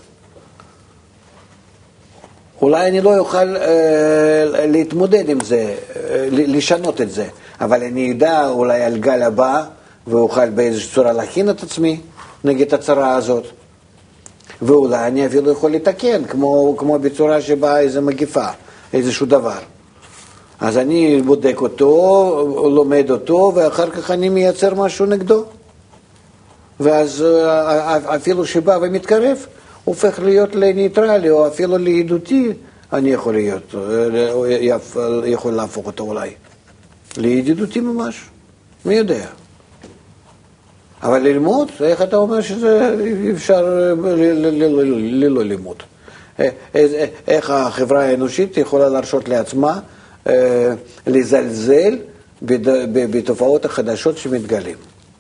אולי אני לא אוכל להתמודד עם זה, לשנות את זה, אבל אני אדע אולי על גל הבא, ואוכל באיזושהי צורה להכין את עצמי נגד הצרה הזאת. ואולי אני אפילו יכול לתקן, כמו בצורה שבה איזו מגיפה, איזשהו דבר. אז אני בודק אותו, לומד אותו, ואחר כך אני מייצר משהו נגדו. ואז אפילו שבא ומתקרב, הופך להיות לניטרלי, או אפילו לידידותי, אני יכול להפוך אותו אולי. לידידותי ממש, מי יודע. אבל ללמוד, איך אתה אומר שזה אפשר ללא לימוד? איך החברה האנושית יכולה להרשות לעצמה לזלזל בתופעות החדשות שמתגלים?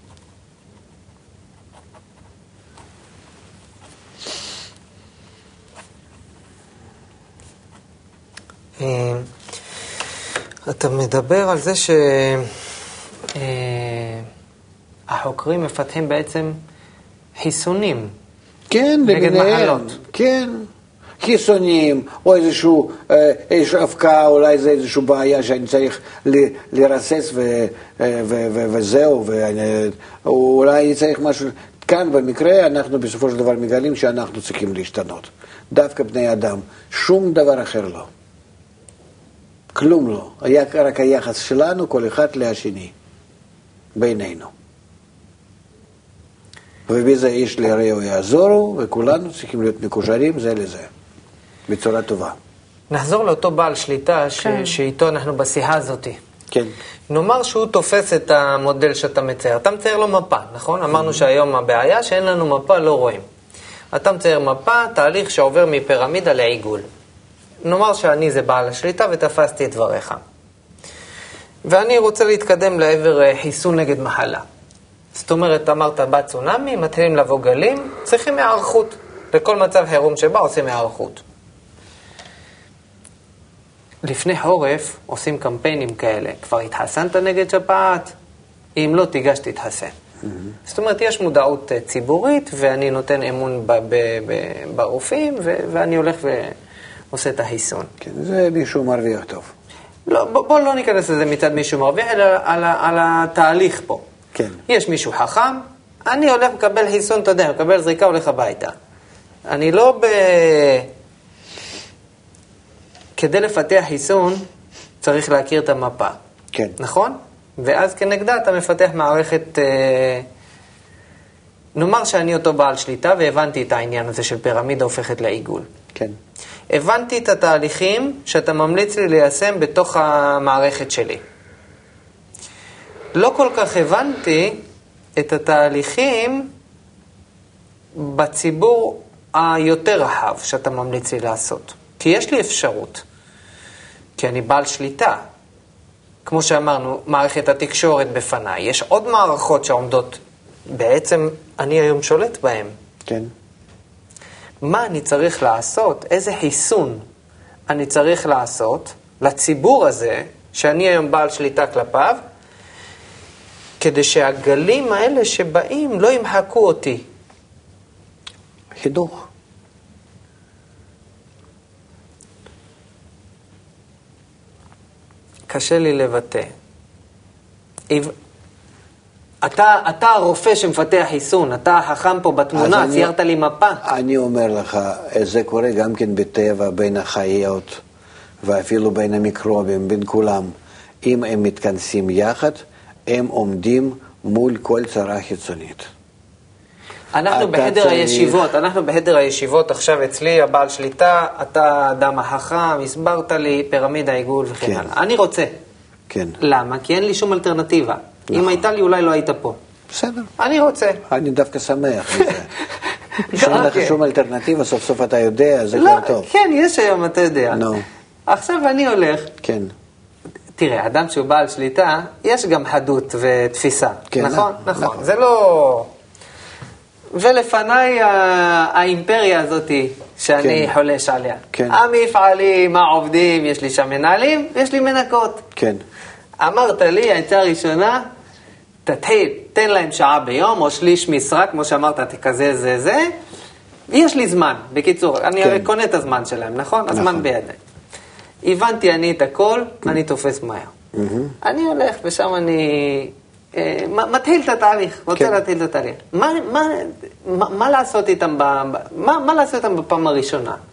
אתה מדבר על זה שהחוקרים מפתחים בעצם חיסונים. כן, נגד מחלות. כן, חיסונים, או איזשהו אבקה, אולי זה איזושהי בעיה שאני צריך לרסס וזהו, או אולי אני צריך משהו. כאן במקרה אנחנו בסופו של דבר מגלים שאנחנו צריכים להשתנות. דווקא בני אדם, שום דבר אחר לא. כלום לא. רק היחס שלנו, כל אחד לשני, בינינו. ובזה איש לרעהו יעזורו, וכולנו צריכים להיות מקושרים זה לזה, בצורה טובה. נחזור לאותו בעל שליטה שאיתו אנחנו בשיחה הזאת. כן. נאמר שהוא תופס את המודל שאתה מצייר. אתה מצייר לו מפה, נכון? אמרנו שהיום הבעיה שאין לנו מפה, לא רואים. אתה מצייר מפה, תהליך שעובר מפירמידה לעיגול. נאמר שאני זה בעל השליטה ותפסתי את דבריך. ואני רוצה להתקדם לעבר חיסון נגד מחלה. זאת אומרת, אמרת בצונאמי, מתחילים לבוא גלים, צריכים הערכות. לכל מצב חירום שבא עושים הערכות. לפני חורף עושים קמפיינים כאלה. כבר התחסנת נגד שפעת? אם לא, תיגש תתחסן. זאת אומרת, יש מודעות ציבורית, ואני נותן אמון ברופאים, ואני הולך ועושה את החיסון. כן, זה מישהו מרוויח טוב. לא, בוא לא ניכנס לזה מצד מישהו מרוויח, אלא על התהליך פה. כן. יש מישהו חכם, אני הולך לקבל חיסון, אתה יודע, מקבל זריקה, הולך הביתה. אני לא כדי לפתח חיסון, צריך להכיר את המפה. כן. נכון? ואז כנגדה אתה מפתח מערכת, נאמר שאני אותו בעל שליטה, והבנתי את העניין הזה של פירמידה הופכת לעיגול. כן. הבנתי את התהליכים שאתה ממליץ לי ליישם בתוך המערכת שלי. לא כל כך הבנתי את התהליכים בציבור היותר רחב שאתה ממליץ לי לעשות. כי יש לי אפשרות, כי אני בעל שליטה. כמו שאמרנו, מערכת התקשורת בפניי. יש עוד מערכות שעומדות, בעצם אני היום שולט בהן. כן. מה אני צריך לעשות? איזה חיסון אני צריך לעשות לציבור הזה, שאני היום בעל שליטה כלפיו, כדי שהגלים האלה שבאים לא ימחקו אותי. חינוך. קשה לי לבטא. אתה הרופא שמפתח חיסון, אתה החכם פה בתמונה, ציירת לי מפה. אני אומר לך, זה קורה גם כן בטבע, בין החיות, ואפילו בין המיקרובים, בין כולם. אם הם מתכנסים יחד, הם עומדים מול כל צרה חיצונית. אנחנו בחדר הישיבות עכשיו אצלי, הבעל שליטה, אתה אדם החכם, הסברת לי פירמידה, עיגול וכן הלאה. אני רוצה. כן. למה? כי אין לי שום אלטרנטיבה. נכון. אם הייתה לי, אולי לא היית פה. בסדר. אני רוצה. אני דווקא שמח מזה. שאין לך שום אלטרנטיבה, סוף סוף אתה יודע, זה כבר טוב. כן, יש היום, אתה יודע. נו. עכשיו אני הולך. כן. תראה, אדם שהוא בעל שליטה, יש גם חדות ותפיסה. כן, נכון? נכון. זה לא... ולפניי האימפריה הזאת שאני חולש עליה. כן. המפעלים, העובדים, יש לי שם מנהלים, יש לי מנקות. כן. אמרת לי, העצה הראשונה, תתחיל, תן להם שעה ביום, או שליש משרה, כמו שאמרת, תקזז זה. יש לי זמן, בקיצור, אני הרי קונה את הזמן שלהם, נכון? הזמן בידיי. הבנתי אני את הכל, אני תופס מהר. אני הולך ושם אני מתחיל את התהליך, רוצה להתחיל את התהליך. מה לעשות איתם בפעם הראשונה?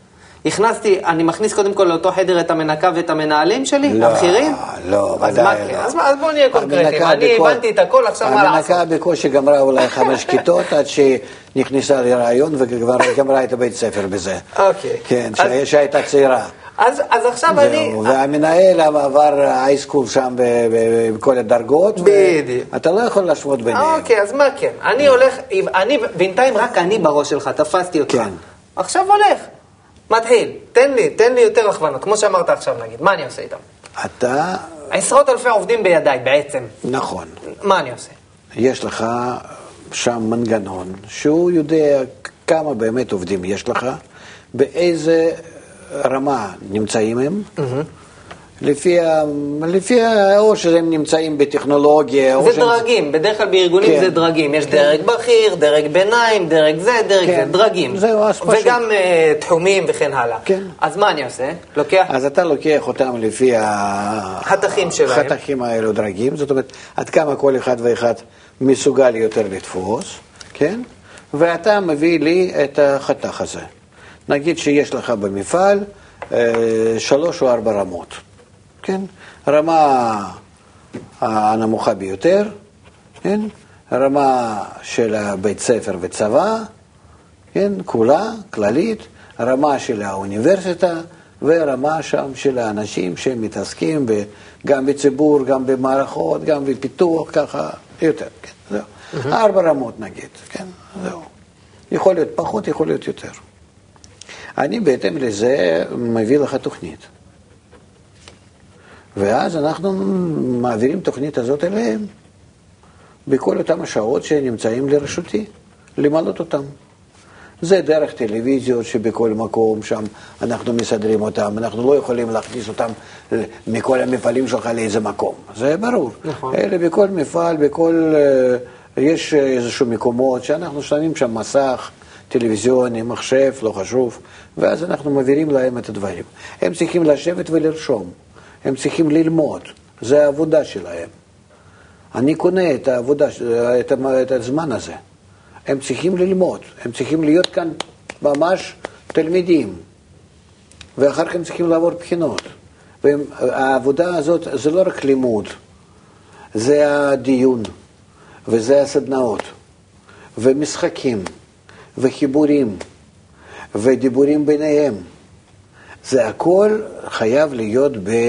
אני מכניס קודם כל לאותו חדר את המנקה ואת המנהלים שלי, הבכירים? לא, ודאי לא. אז בואו נהיה קונקרטיים, אני הבנתי את הכל, עכשיו מה לעשות? המנקה בקושי גמרה אולי 5 כיתות, עד שהיא נכנסה לרעיון וכבר גמרה את הבית ספר בזה. אוקיי. כן, שהייתה צעירה. אז עכשיו אני... והמנהל עבר הייסקול שם בכל הדרגות. בדיוק. אתה לא יכול להשוות ביניהם. אוקיי, אז מה כן? אני הולך, בינתיים רק אני בראש שלך, תפסתי אותך. כן. עכשיו הולך. מתחיל, תן לי יותר הכוונות, כמו שאמרת עכשיו נגיד, מה אני עושה איתם? אתה... עשרות אלפי עובדים בידיי בעצם. נכון. מה אני עושה? יש לך שם מנגנון שהוא יודע כמה באמת עובדים יש לך, באיזה רמה נמצאים הם, לפי או שהם נמצאים בטכנולוגיה. זה דרגים, בדרך כלל בארגונים זה דרגים, יש דרג בכיר, דרג ביניים, דרג זה, דרגים. וגם תחומים וכן הלאה. אז מה אני עושה? אז אתה לוקח אותם לפי החתכים שלהם. החתכים האלו דרגים, זאת אומרת, עד כמה כל אחד ואחד מסוגל יותר לתפוס, כן? ואתה מביא לי את החתך הזה. נגיד שיש לך במפעל 3 או 4 רמות. כן? רמה הנמוכה ביותר, כן? רמה של בית ספר וצבא, כן? כולה, כללית, רמה של האוניברסיטה, ורמה שם של האנשים שמתעסקים גם בציבור, גם במערכות, גם בפיתוח, ככה יותר, כן? זהו. 4 רמות נגיד, כן? זהו. יכול להיות פחות, יכול להיות יותר. אני בהתאם לזה מביא לך תוכנית. ואז אנחנו מעבירים תוכנית הזאת אליהם, בכל אותם השעות שנמצאים לרשותי, למלות אותם. זה דרך טלוויזיות שבכל מקום שם אנחנו מסדרים אותם, אנחנו לא יכולים להכניס אותם מכל המפעלים שלך לאיזה מקום, זה ברור. נכון. אלה בכל מפעל, יש איזשהו מקומות שאנחנו שמים שם מסך, טלוויזיוני, מחשב, לא חשוב, ואז אנחנו מעבירים להם את הדברים. הם צריכים לשבת ולרשום. הם צריכים ללמוד, זה העבודה שלהם. אני קונה את העבודה, את הזמן הזה. הם צריכים ללמוד, הם צריכים להיות כאן ממש תלמידים, ואחר כך הם צריכים לעבור בחינות. והעבודה הזאת זה לא רק לימוד, זה הדיון, וזה הסדנאות, ומשחקים, וחיבורים, ודיבורים ביניהם. זה הכל חייב להיות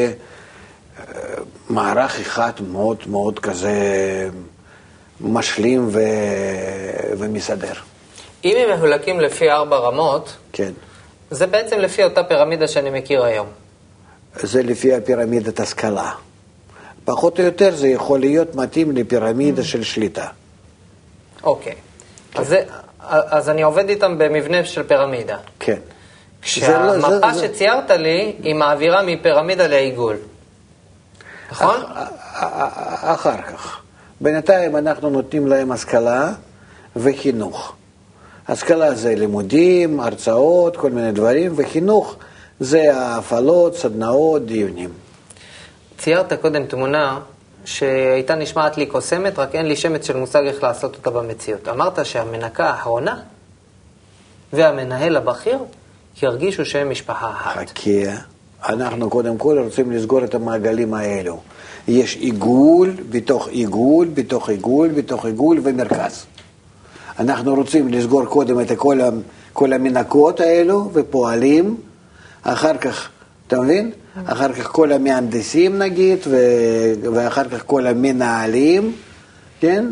במערך אחד מאוד מאוד כזה משלים ומסדר. אם הם מחולקים לפי 4 רמות, כן. זה בעצם לפי אותה פירמידה שאני מכיר היום. זה לפי הפירמידת השכלה. פחות או יותר זה יכול להיות מתאים לפירמידה של שליטה. אוקיי. אז אני עובד איתם במבנה של פירמידה. כן. כשהמפה שציירת לי היא מעבירה מפירמידה לעיגול. נכון? אחר כך. בינתיים אנחנו נותנים להם השכלה וחינוך. השכלה זה לימודים, הרצאות, כל מיני דברים, וחינוך זה ההפעלות, סדנאות, דיונים. ציירת קודם תמונה שהייתה נשמעת לי קוסמת, רק אין לי שמץ של מושג איך לעשות אותה במציאות. אמרת שהמנקה האחרונה והמנהל הבכיר ירגישו שהם משפחה אחת. חכה, אנחנו קודם כל רוצים לסגור את המעגלים האלו. יש עיגול, בתוך עיגול, בתוך עיגול, בתוך עיגול ומרכז. אנחנו רוצים לסגור קודם את כל המנקות האלו ופועלים, אחר כך, אתה מבין? אחר כך כל המהנדסים נגיד, ואחר כך כל המנהלים, כן?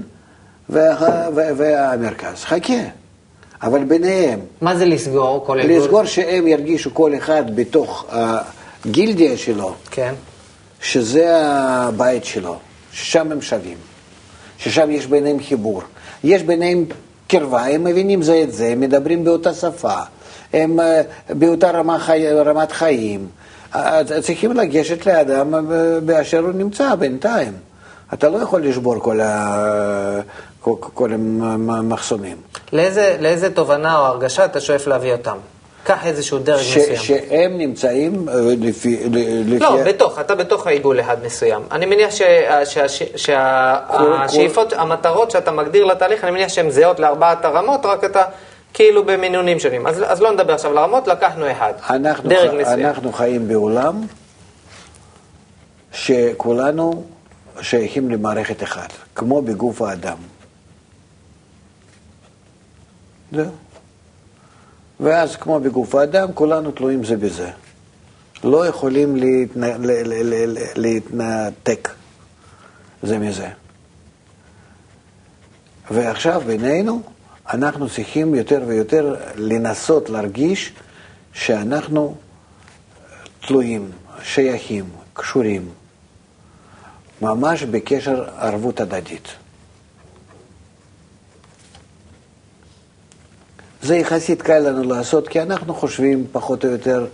והמרכז. חכה. אבל ביניהם... מה זה לסגור כל עיגול? לסגור שהם ירגישו כל אחד בתוך הגילדיה שלו. כן. שזה הבית שלו, ששם הם שווים. ששם יש ביניהם חיבור. יש ביניהם קרבה, הם מבינים זה את זה, הם מדברים באותה שפה, הם באותה רמת חיים. צריכים לגשת לאדם באשר הוא נמצא בינתיים. אתה לא יכול לשבור כל המחסומים. לאיזה תובנה או הרגשה אתה שואף להביא אותם? קח איזשהו דרג מסוים. שהם נמצאים לפי... לא, אתה בתוך העיגול אחד מסוים. אני מניח שהשאיפות, המטרות שאתה מגדיר לתהליך, אני מניח שהן זהות ל4 הרמות, רק אתה כאילו במינונים שונים. אז לא נדבר עכשיו לרמות, לקחנו אחד. דרג מסוים. אנחנו חיים בעולם שכולנו שייכים למערכת אחת, כמו בגוף האדם. זהו. ואז כמו בגוף האדם, כולנו תלויים זה בזה. לא יכולים להתנתק זה מזה. ועכשיו בינינו, אנחנו צריכים יותר ויותר לנסות להרגיש שאנחנו תלויים, שייכים, קשורים, ממש בקשר ערבות הדדית. זה יחסית קל לנו לעשות, כי אנחנו חושבים פחות או יותר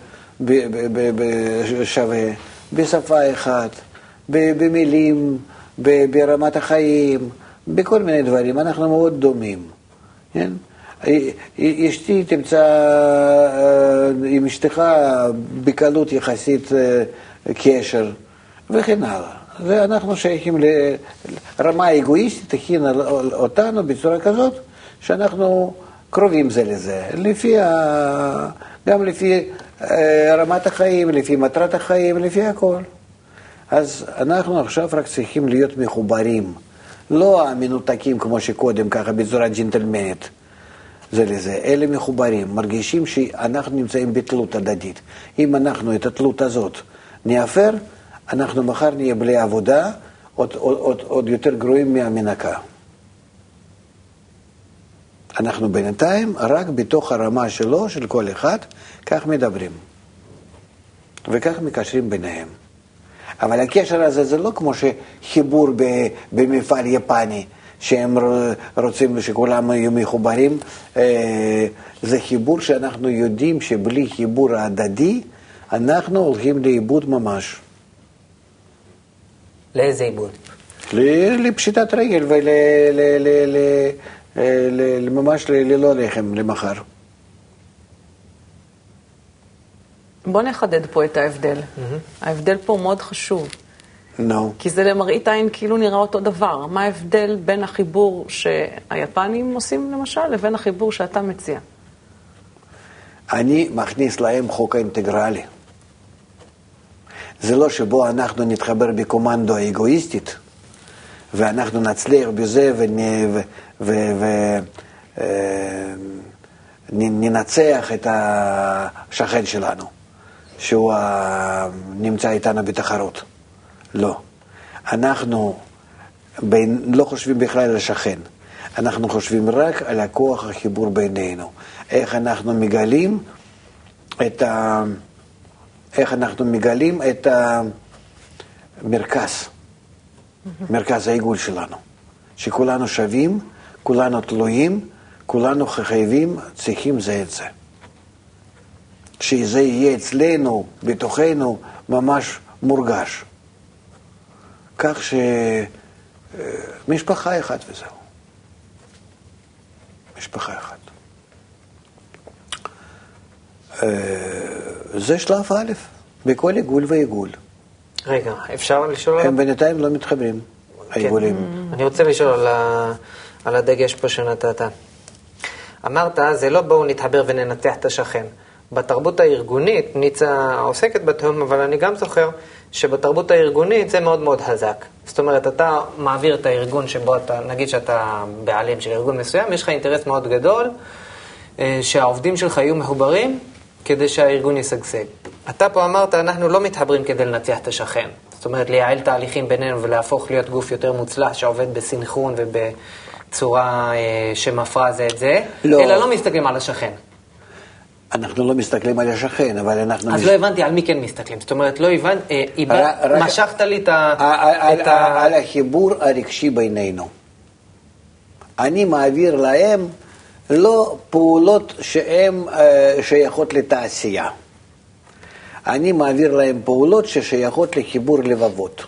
שווה, בשפה אחת, במילים, ברמת החיים, בכל מיני דברים. אנחנו מאוד דומים. כן? אשתי תמצא עם אשתך בקלות יחסית קשר, וכן הלאה. ואנחנו שייכים לרמה אגואיסטית, הכינה אותנו בצורה כזאת, שאנחנו קרובים זה לזה, גם לפי רמת החיים, לפי מטרת החיים, לפי הכל. אז אנחנו עכשיו רק צריכים להיות מחוברים, לא המנותקים כמו שקודם, ככה בצורה ג'נטלמנית זה לזה, אלה מחוברים, מרגישים שאנחנו נמצאים בתלות הדדית. אם אנחנו את התלות הזאת נאפר, אנחנו מחר נהיה בלי עבודה, עוד יותר גרועים מהמנקה. אנחנו בינתיים רק בתוך הרמה שלו, של כל אחד, כך מדברים. וכך מקשרים ביניהם. אבל הקשר הזה זה לא כמו שחיבור במפעל יפני, שהם רוצים שכולם יהיו מחוברים. זה חיבור שאנחנו יודעים שבלי חיבור ההדדי, אנחנו הולכים לאיבוד ממש. לאיזה איבוד? לפשיטת רגל ממש ללא לחם למחר. בוא נחדד פה את ההבדל. ההבדל פה מאוד חשוב. כי זה למראית עין כאילו נראה אותו דבר. מה ההבדל בין החיבור שהיפנים עושים למשל, לבין החיבור שאתה מציע? אני מכניס להם חוק האינטגרלי. זה לא שבו אנחנו נתחבר בקומנדו האגואיסטית, ואנחנו נצליח בזה וננצח את השכן שלנו, שהוא נמצא איתנו בתחרות. לא. אנחנו לא חושבים בכלל על השכן. אנחנו חושבים רק על הכוח החיבור בינינו. איך אנחנו מגלים את המרכז. מרכז העיגול שלנו. שכולנו שווים, כולנו תלויים, כולנו חייבים, צריכים זה את זה. שזה יהיה אצלנו, בתוכנו, ממש מורגש. כך שמשפחה אחת וזהו. משפחה אחת. זה שלב א', בכל עיגול ועיגול. רגע, אפשר לשאול? הם בינתיים לא מתחברים, העיגולים. אני רוצה לשאול על הדגש פה שנתת. אמרת, זה לא בואו נתחבר וננתח את השכן. בתרבות הארגונית, ניצה עוסקת בתהום, אבל אני גם זוכר שבתרבות הארגונית זה מאוד מאוד חזק. זאת אומרת, אתה מעביר את הארגון שבו אתה, נגיד שאתה בעלים של ארגון מסוים, יש לך אינטרס מאוד גדול שהעובדים שלך יהיו מחוברים כדי שהארגון ישגשג. אתה פה אמרת, אנחנו לא מתחברים כדי לנצח את השכן. זאת אומרת, לייעל תהליכים בינינו ולהפוך להיות גוף יותר מוצלח שעובד בסינכרון ובצורה שמפרה זה את זה, לא. אלא לא מסתכלים על השכן. אנחנו לא מסתכלים על השכן, אבל אנחנו... אז לא הבנתי על מי כן מסתכלים. זאת אומרת, לא הבנתי, משכת לי את על החיבור הרגשי בינינו. אני מעביר להם לא פעולות שהן שייכות לתעשייה. אני מעביר להם פעולות ששייכות לחיבור לבבות.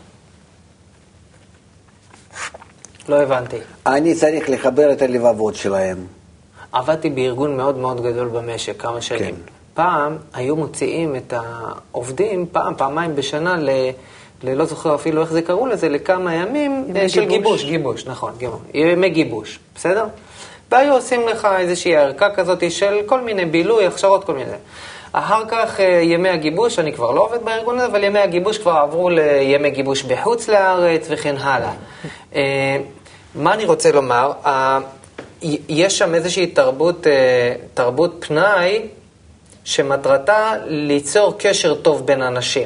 לא הבנתי. אני צריך לחבר את הלבבות שלהם. עבדתי בארגון מאוד מאוד גדול במשק, כמה שנים. כן. פעם היו מוציאים את העובדים, פעמיים בשנה, לא זוכר אפילו איך זה קראו לזה, לכמה ימים של גיבוש, נכון, ימי גיבוש, בסדר? והיו עושים לך איזושהי ערכה כזאת של כל מיני בילוי, הכשרות, כל מיני. אחר כך ימי הגיבוש, אני כבר לא עובד בארגון הזה, אבל ימי הגיבוש כבר עברו לימי גיבוש בחוץ לארץ וכן הלאה. מה אני רוצה לומר? יש שם איזושהי תרבות פנאי שמטרתה ליצור קשר טוב בין אנשים.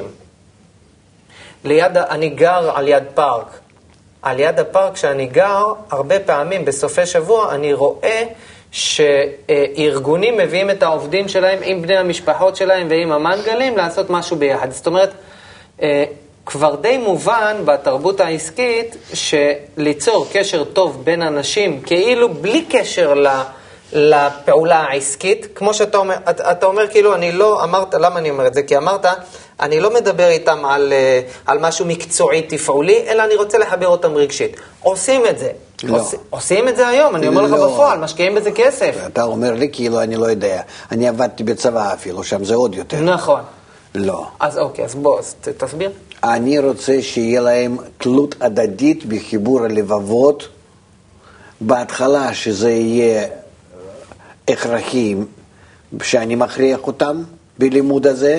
אני גר על יד פארק. על יד הפארק שאני גר, הרבה פעמים בסופי שבוע אני רואה שארגונים מביאים את העובדים שלהם עם בני המשפחות שלהם ועם המנגלים לעשות משהו ביחד. זאת אומרת, כבר די מובן בתרבות העסקית שליצור קשר טוב בין אנשים כאילו בלי קשר לפעולה העסקית, כמו שאתה אומר, אתה אומר כאילו אני לא אמרת, למה אני אומר את זה? כי אמרת, אני לא מדבר איתם על משהו מקצועי תפעולי, אלא אני רוצה לחבר אותם רגשית. עושים את זה. לא. עושים את זה היום, אני אומר לך בפועל, משקיעים בזה כסף. אתה אומר לי כאילו אני לא יודע. אני עבדתי בצבא אפילו, שם זה עוד יותר. נכון. לא. אז אוקיי, אז בוא, תסביר. אני רוצה שיהיה להם תלות הדדית בחיבור הלבבות. בהתחלה שזה יהיה הכרחי שאני מכריח אותם בלימוד הזה,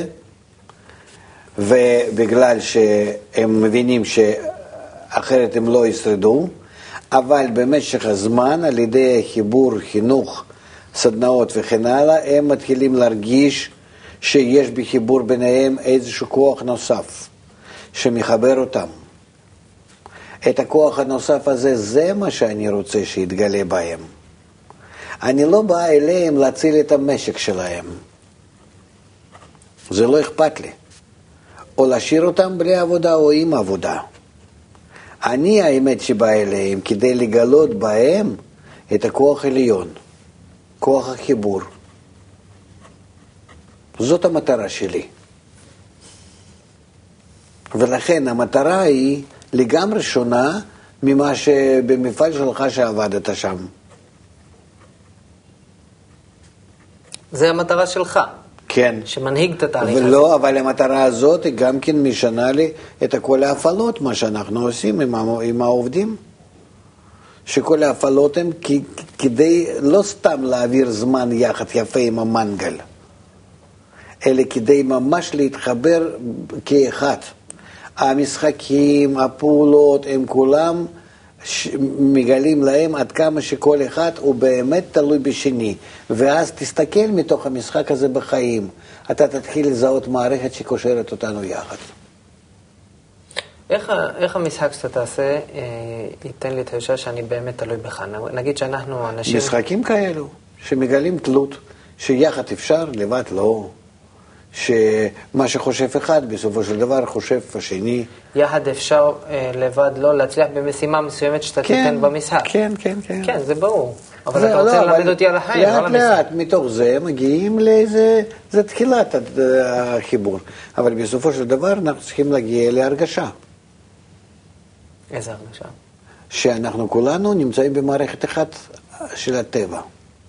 ובגלל שהם מבינים שאחרת הם לא ישרדו, אבל במשך הזמן, על ידי חיבור, חינוך, סדנאות וכן הלאה, הם מתחילים להרגיש שיש בחיבור ביניהם איזשהו כוח נוסף שמחבר אותם. את הכוח הנוסף הזה, זה מה שאני רוצה שיתגלה בהם. אני לא בא אליהם להציל את המשק שלהם. זה לא אכפת לי. או להשאיר אותם בלי עבודה או עם עבודה. אני האמת שבא אליהם כדי לגלות בהם את הכוח העליון, כוח החיבור. זאת המטרה שלי. ולכן המטרה היא לגמרי שונה ממה שבמפעל שלך שעבדת שם. זה המטרה שלך. כן. שמנהיג את התהליך הזה. ולא, אבל המטרה הזאת היא גם כן משנה לי את כל ההפעלות, מה שאנחנו עושים עם העובדים. שכל ההפעלות הן כדי לא סתם להעביר זמן יחד יפה עם המנגל, אלא כדי ממש להתחבר כאחד. המשחקים, הפעולות, הם כולם מגלים להם עד כמה שכל אחד הוא באמת תלוי בשני. ואז תסתכל מתוך המשחק הזה בחיים. אתה תתחיל לזהות מערכת שקושרת אותנו יחד. איך המשחק שאתה תעשה ייתן לי תחושה שאני באמת תלוי בך? נגיד שאנחנו אנשים... משחקים כאלו שמגלים תלות, שיחד אפשר, לבד לא. שמה שחושב אחד, בסופו של דבר חושב השני. יחד אפשר לבד לא להצליח במשימה מסוימת שאתה תיתן במשחק. כן, כן, כן. כן, זה ברור. אבל אתה רוצה ללמד אותי על החיים, לא על המשחק. לאט לאט מתוך זה מגיעים לאיזה, זה תחילת החיבור. אבל בסופו של דבר אנחנו צריכים להגיע להרגשה. איזה הרגשה? שאנחנו כולנו נמצאים במערכת אחת של הטבע.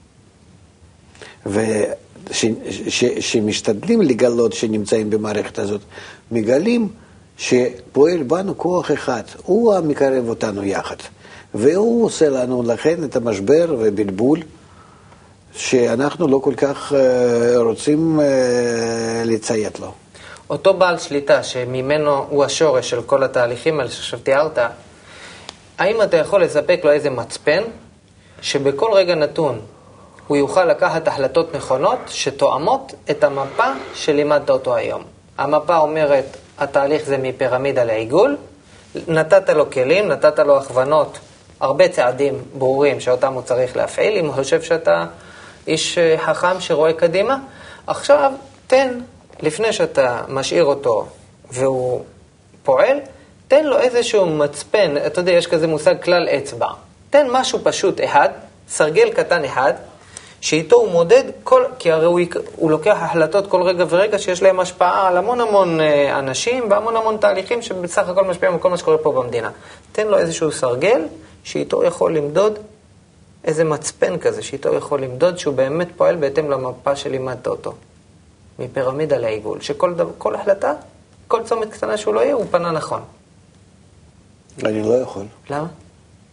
שמשתדלים לגלות שנמצאים במערכת הזאת, מגלים שפועל בנו כוח אחד, הוא המקרב אותנו יחד, והוא עושה לנו לכן את המשבר ובלבול שאנחנו לא כל כך רוצים לציית לו. אותו בעל שליטה שממנו הוא השורש של כל התהליכים האלה שעכשיו תיארת, האם אתה יכול לספק לו איזה מצפן שבכל רגע נתון הוא יוכל לקחת החלטות נכונות שתואמות את המפה שלימדת אותו היום? המפה אומרת, התהליך זה מפירמידה לעיגול, נתת לו כלים, נתת לו הכוונות, הרבה צעדים ברורים שאותם הוא צריך להפעיל, אם הוא חושב שאתה איש חכם שרואה קדימה. עכשיו תן, לפני שאתה משאיר אותו והוא פועל, תן לו איזשהו מצפן, אתה יודע, יש כזה מושג כלל אצבע. תן משהו פשוט אחד, סרגל קטן אחד, שאיתו הוא מודד, כי הרי הוא לוקח החלטות כל רגע ורגע שיש להם השפעה על המון המון אנשים והמון המון תהליכים שבסך הכל משפיעים על כל מה שקורה פה במדינה. תן לו איזשהו סרגל שאיתו יכול למדוד, איזה מצפן כזה שאיתו יכול למדוד שהוא באמת פועל בהתאם למפה שלימדת אותו. מפירמידה לעיגול, שכל החלטה, כל צומת קטנה שהוא לא יהיה, הוא פנה נכון. אני לא יכול. למה?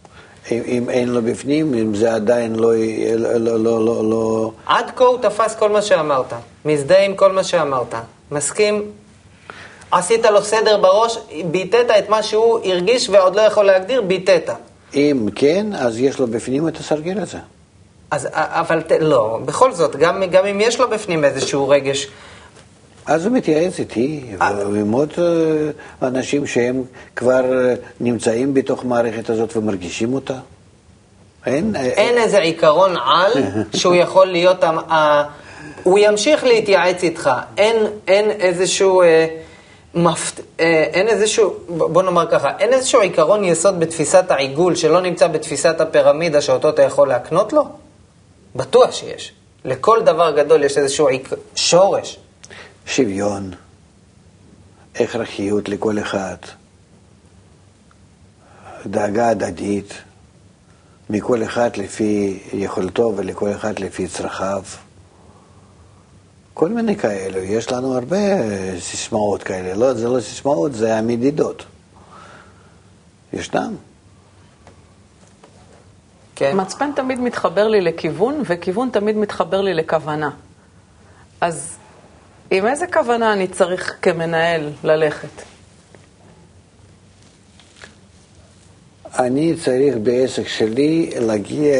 אם אין לו בפנים, אם זה עדיין לא... עד כה הוא תפס כל מה שאמרת, מזדהה עם כל מה שאמרת, מסכים, עשית לו סדר בראש, ביטאת את מה שהוא הרגיש ועוד לא יכול להגדיר, ביטאת. אם כן, אז יש לו בפנים את הסרגל הזה. אז, אבל לא, בכל זאת, גם אם יש לו בפנים איזשהו רגש, אז הוא מתייעץ איתי, ועם עוד אנשים שהם כבר נמצאים בתוך מערכת הזאת ומרגישים אותה. אין איזה עיקרון על שהוא יכול להיות, הוא ימשיך להתייעץ איתך, אין איזשהו, אין איזשהו, בוא נאמר ככה, אין איזשהו עיקרון יסוד בתפיסת העיגול שלא נמצא בתפיסת הפירמידה שאותו אתה יכול להקנות לו? בטוח שיש. לכל דבר גדול יש איזשהו שורש. שוויון, הכרחיות לכל אחד, דאגה הדדית, מכל אחד לפי יכולתו ולכל אחד לפי צרכיו. כל מיני כאלו, יש לנו הרבה סיסמאות כאלה, לא, זה לא סיסמאות, זה המדידות. ישנם. כן. מצפן תמיד מתחבר לי לכיוון, וכיוון תמיד מתחבר לי לכוונה. אז עם איזה כוונה אני צריך כמנהל ללכת? אני צריך בעסק שלי להגיע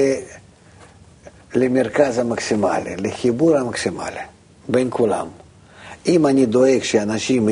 למרכז המקסימלי, לחיבור המקסימלי בין כולם. אם אני דואג שאנשים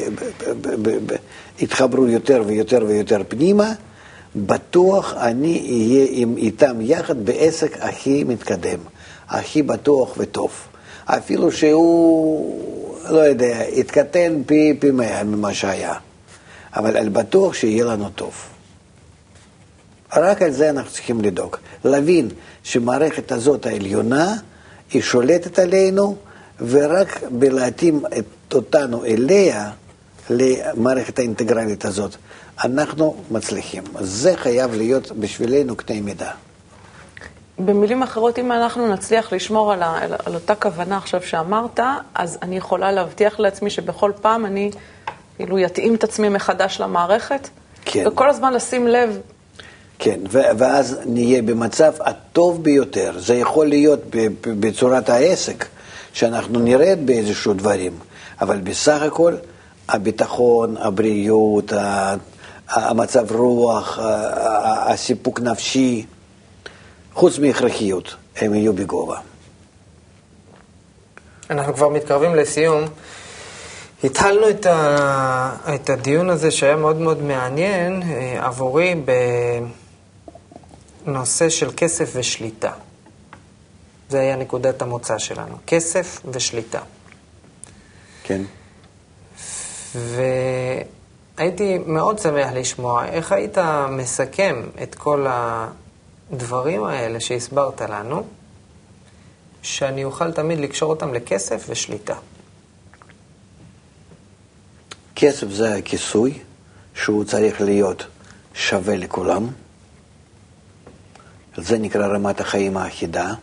יתחברו יותר ויותר ויותר פנימה, בטוח אני אהיה איתם יחד בעסק הכי מתקדם, הכי בטוח וטוב. אפילו שהוא, לא יודע, יתקטן פי 100 ממה שהיה. אבל אני בטוח שיהיה לנו טוב. רק על זה אנחנו צריכים לדאוג. להבין שמערכת הזאת העליונה, היא שולטת עלינו, ורק בלהתאים אותנו אליה, למערכת האינטגרלית הזאת, אנחנו מצליחים. זה חייב להיות בשבילנו קנה מידה. במילים אחרות, אם אנחנו נצליח לשמור על אותה כוונה עכשיו שאמרת, אז אני יכולה להבטיח לעצמי שבכל פעם אני כאילו יתאים את עצמי מחדש למערכת, כן. וכל הזמן לשים לב. כן, ואז נהיה במצב הטוב ביותר. זה יכול להיות בצורת העסק, שאנחנו נרד באיזשהו דברים, אבל בסך הכל הביטחון, הבריאות, המצב רוח, הסיפוק נפשי, חוץ מהכרחיות, הם יהיו בגובה. אנחנו כבר מתקרבים לסיום. התחלנו את הדיון הזה שהיה מאוד מאוד מעניין עבורי בנושא של כסף ושליטה. זה היה נקודת המוצא שלנו, כסף ושליטה. כן. והייתי מאוד שמח לשמוע איך היית מסכם את כל הדברים האלה שהסברת לנו, שאני אוכל תמיד לקשור אותם לכסף ושליטה. כסף זה הכיסוי שהוא צריך להיות שווה לכולם. זה נקרא רמת החיים האחידה.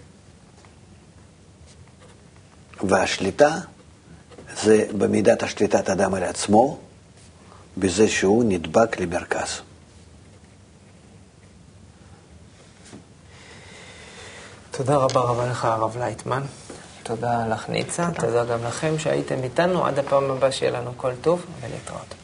והשליטה זה במידת השליטת אדם על עצמו, בזה שהוא נדבק למרכז. תודה רבה רבה לך הרב לייטמן. תודה לך ניצה, תודה גם לכם שהייתם איתנו. עד הפעם הבאה שיהיה לנו כל טוב ולהתראות.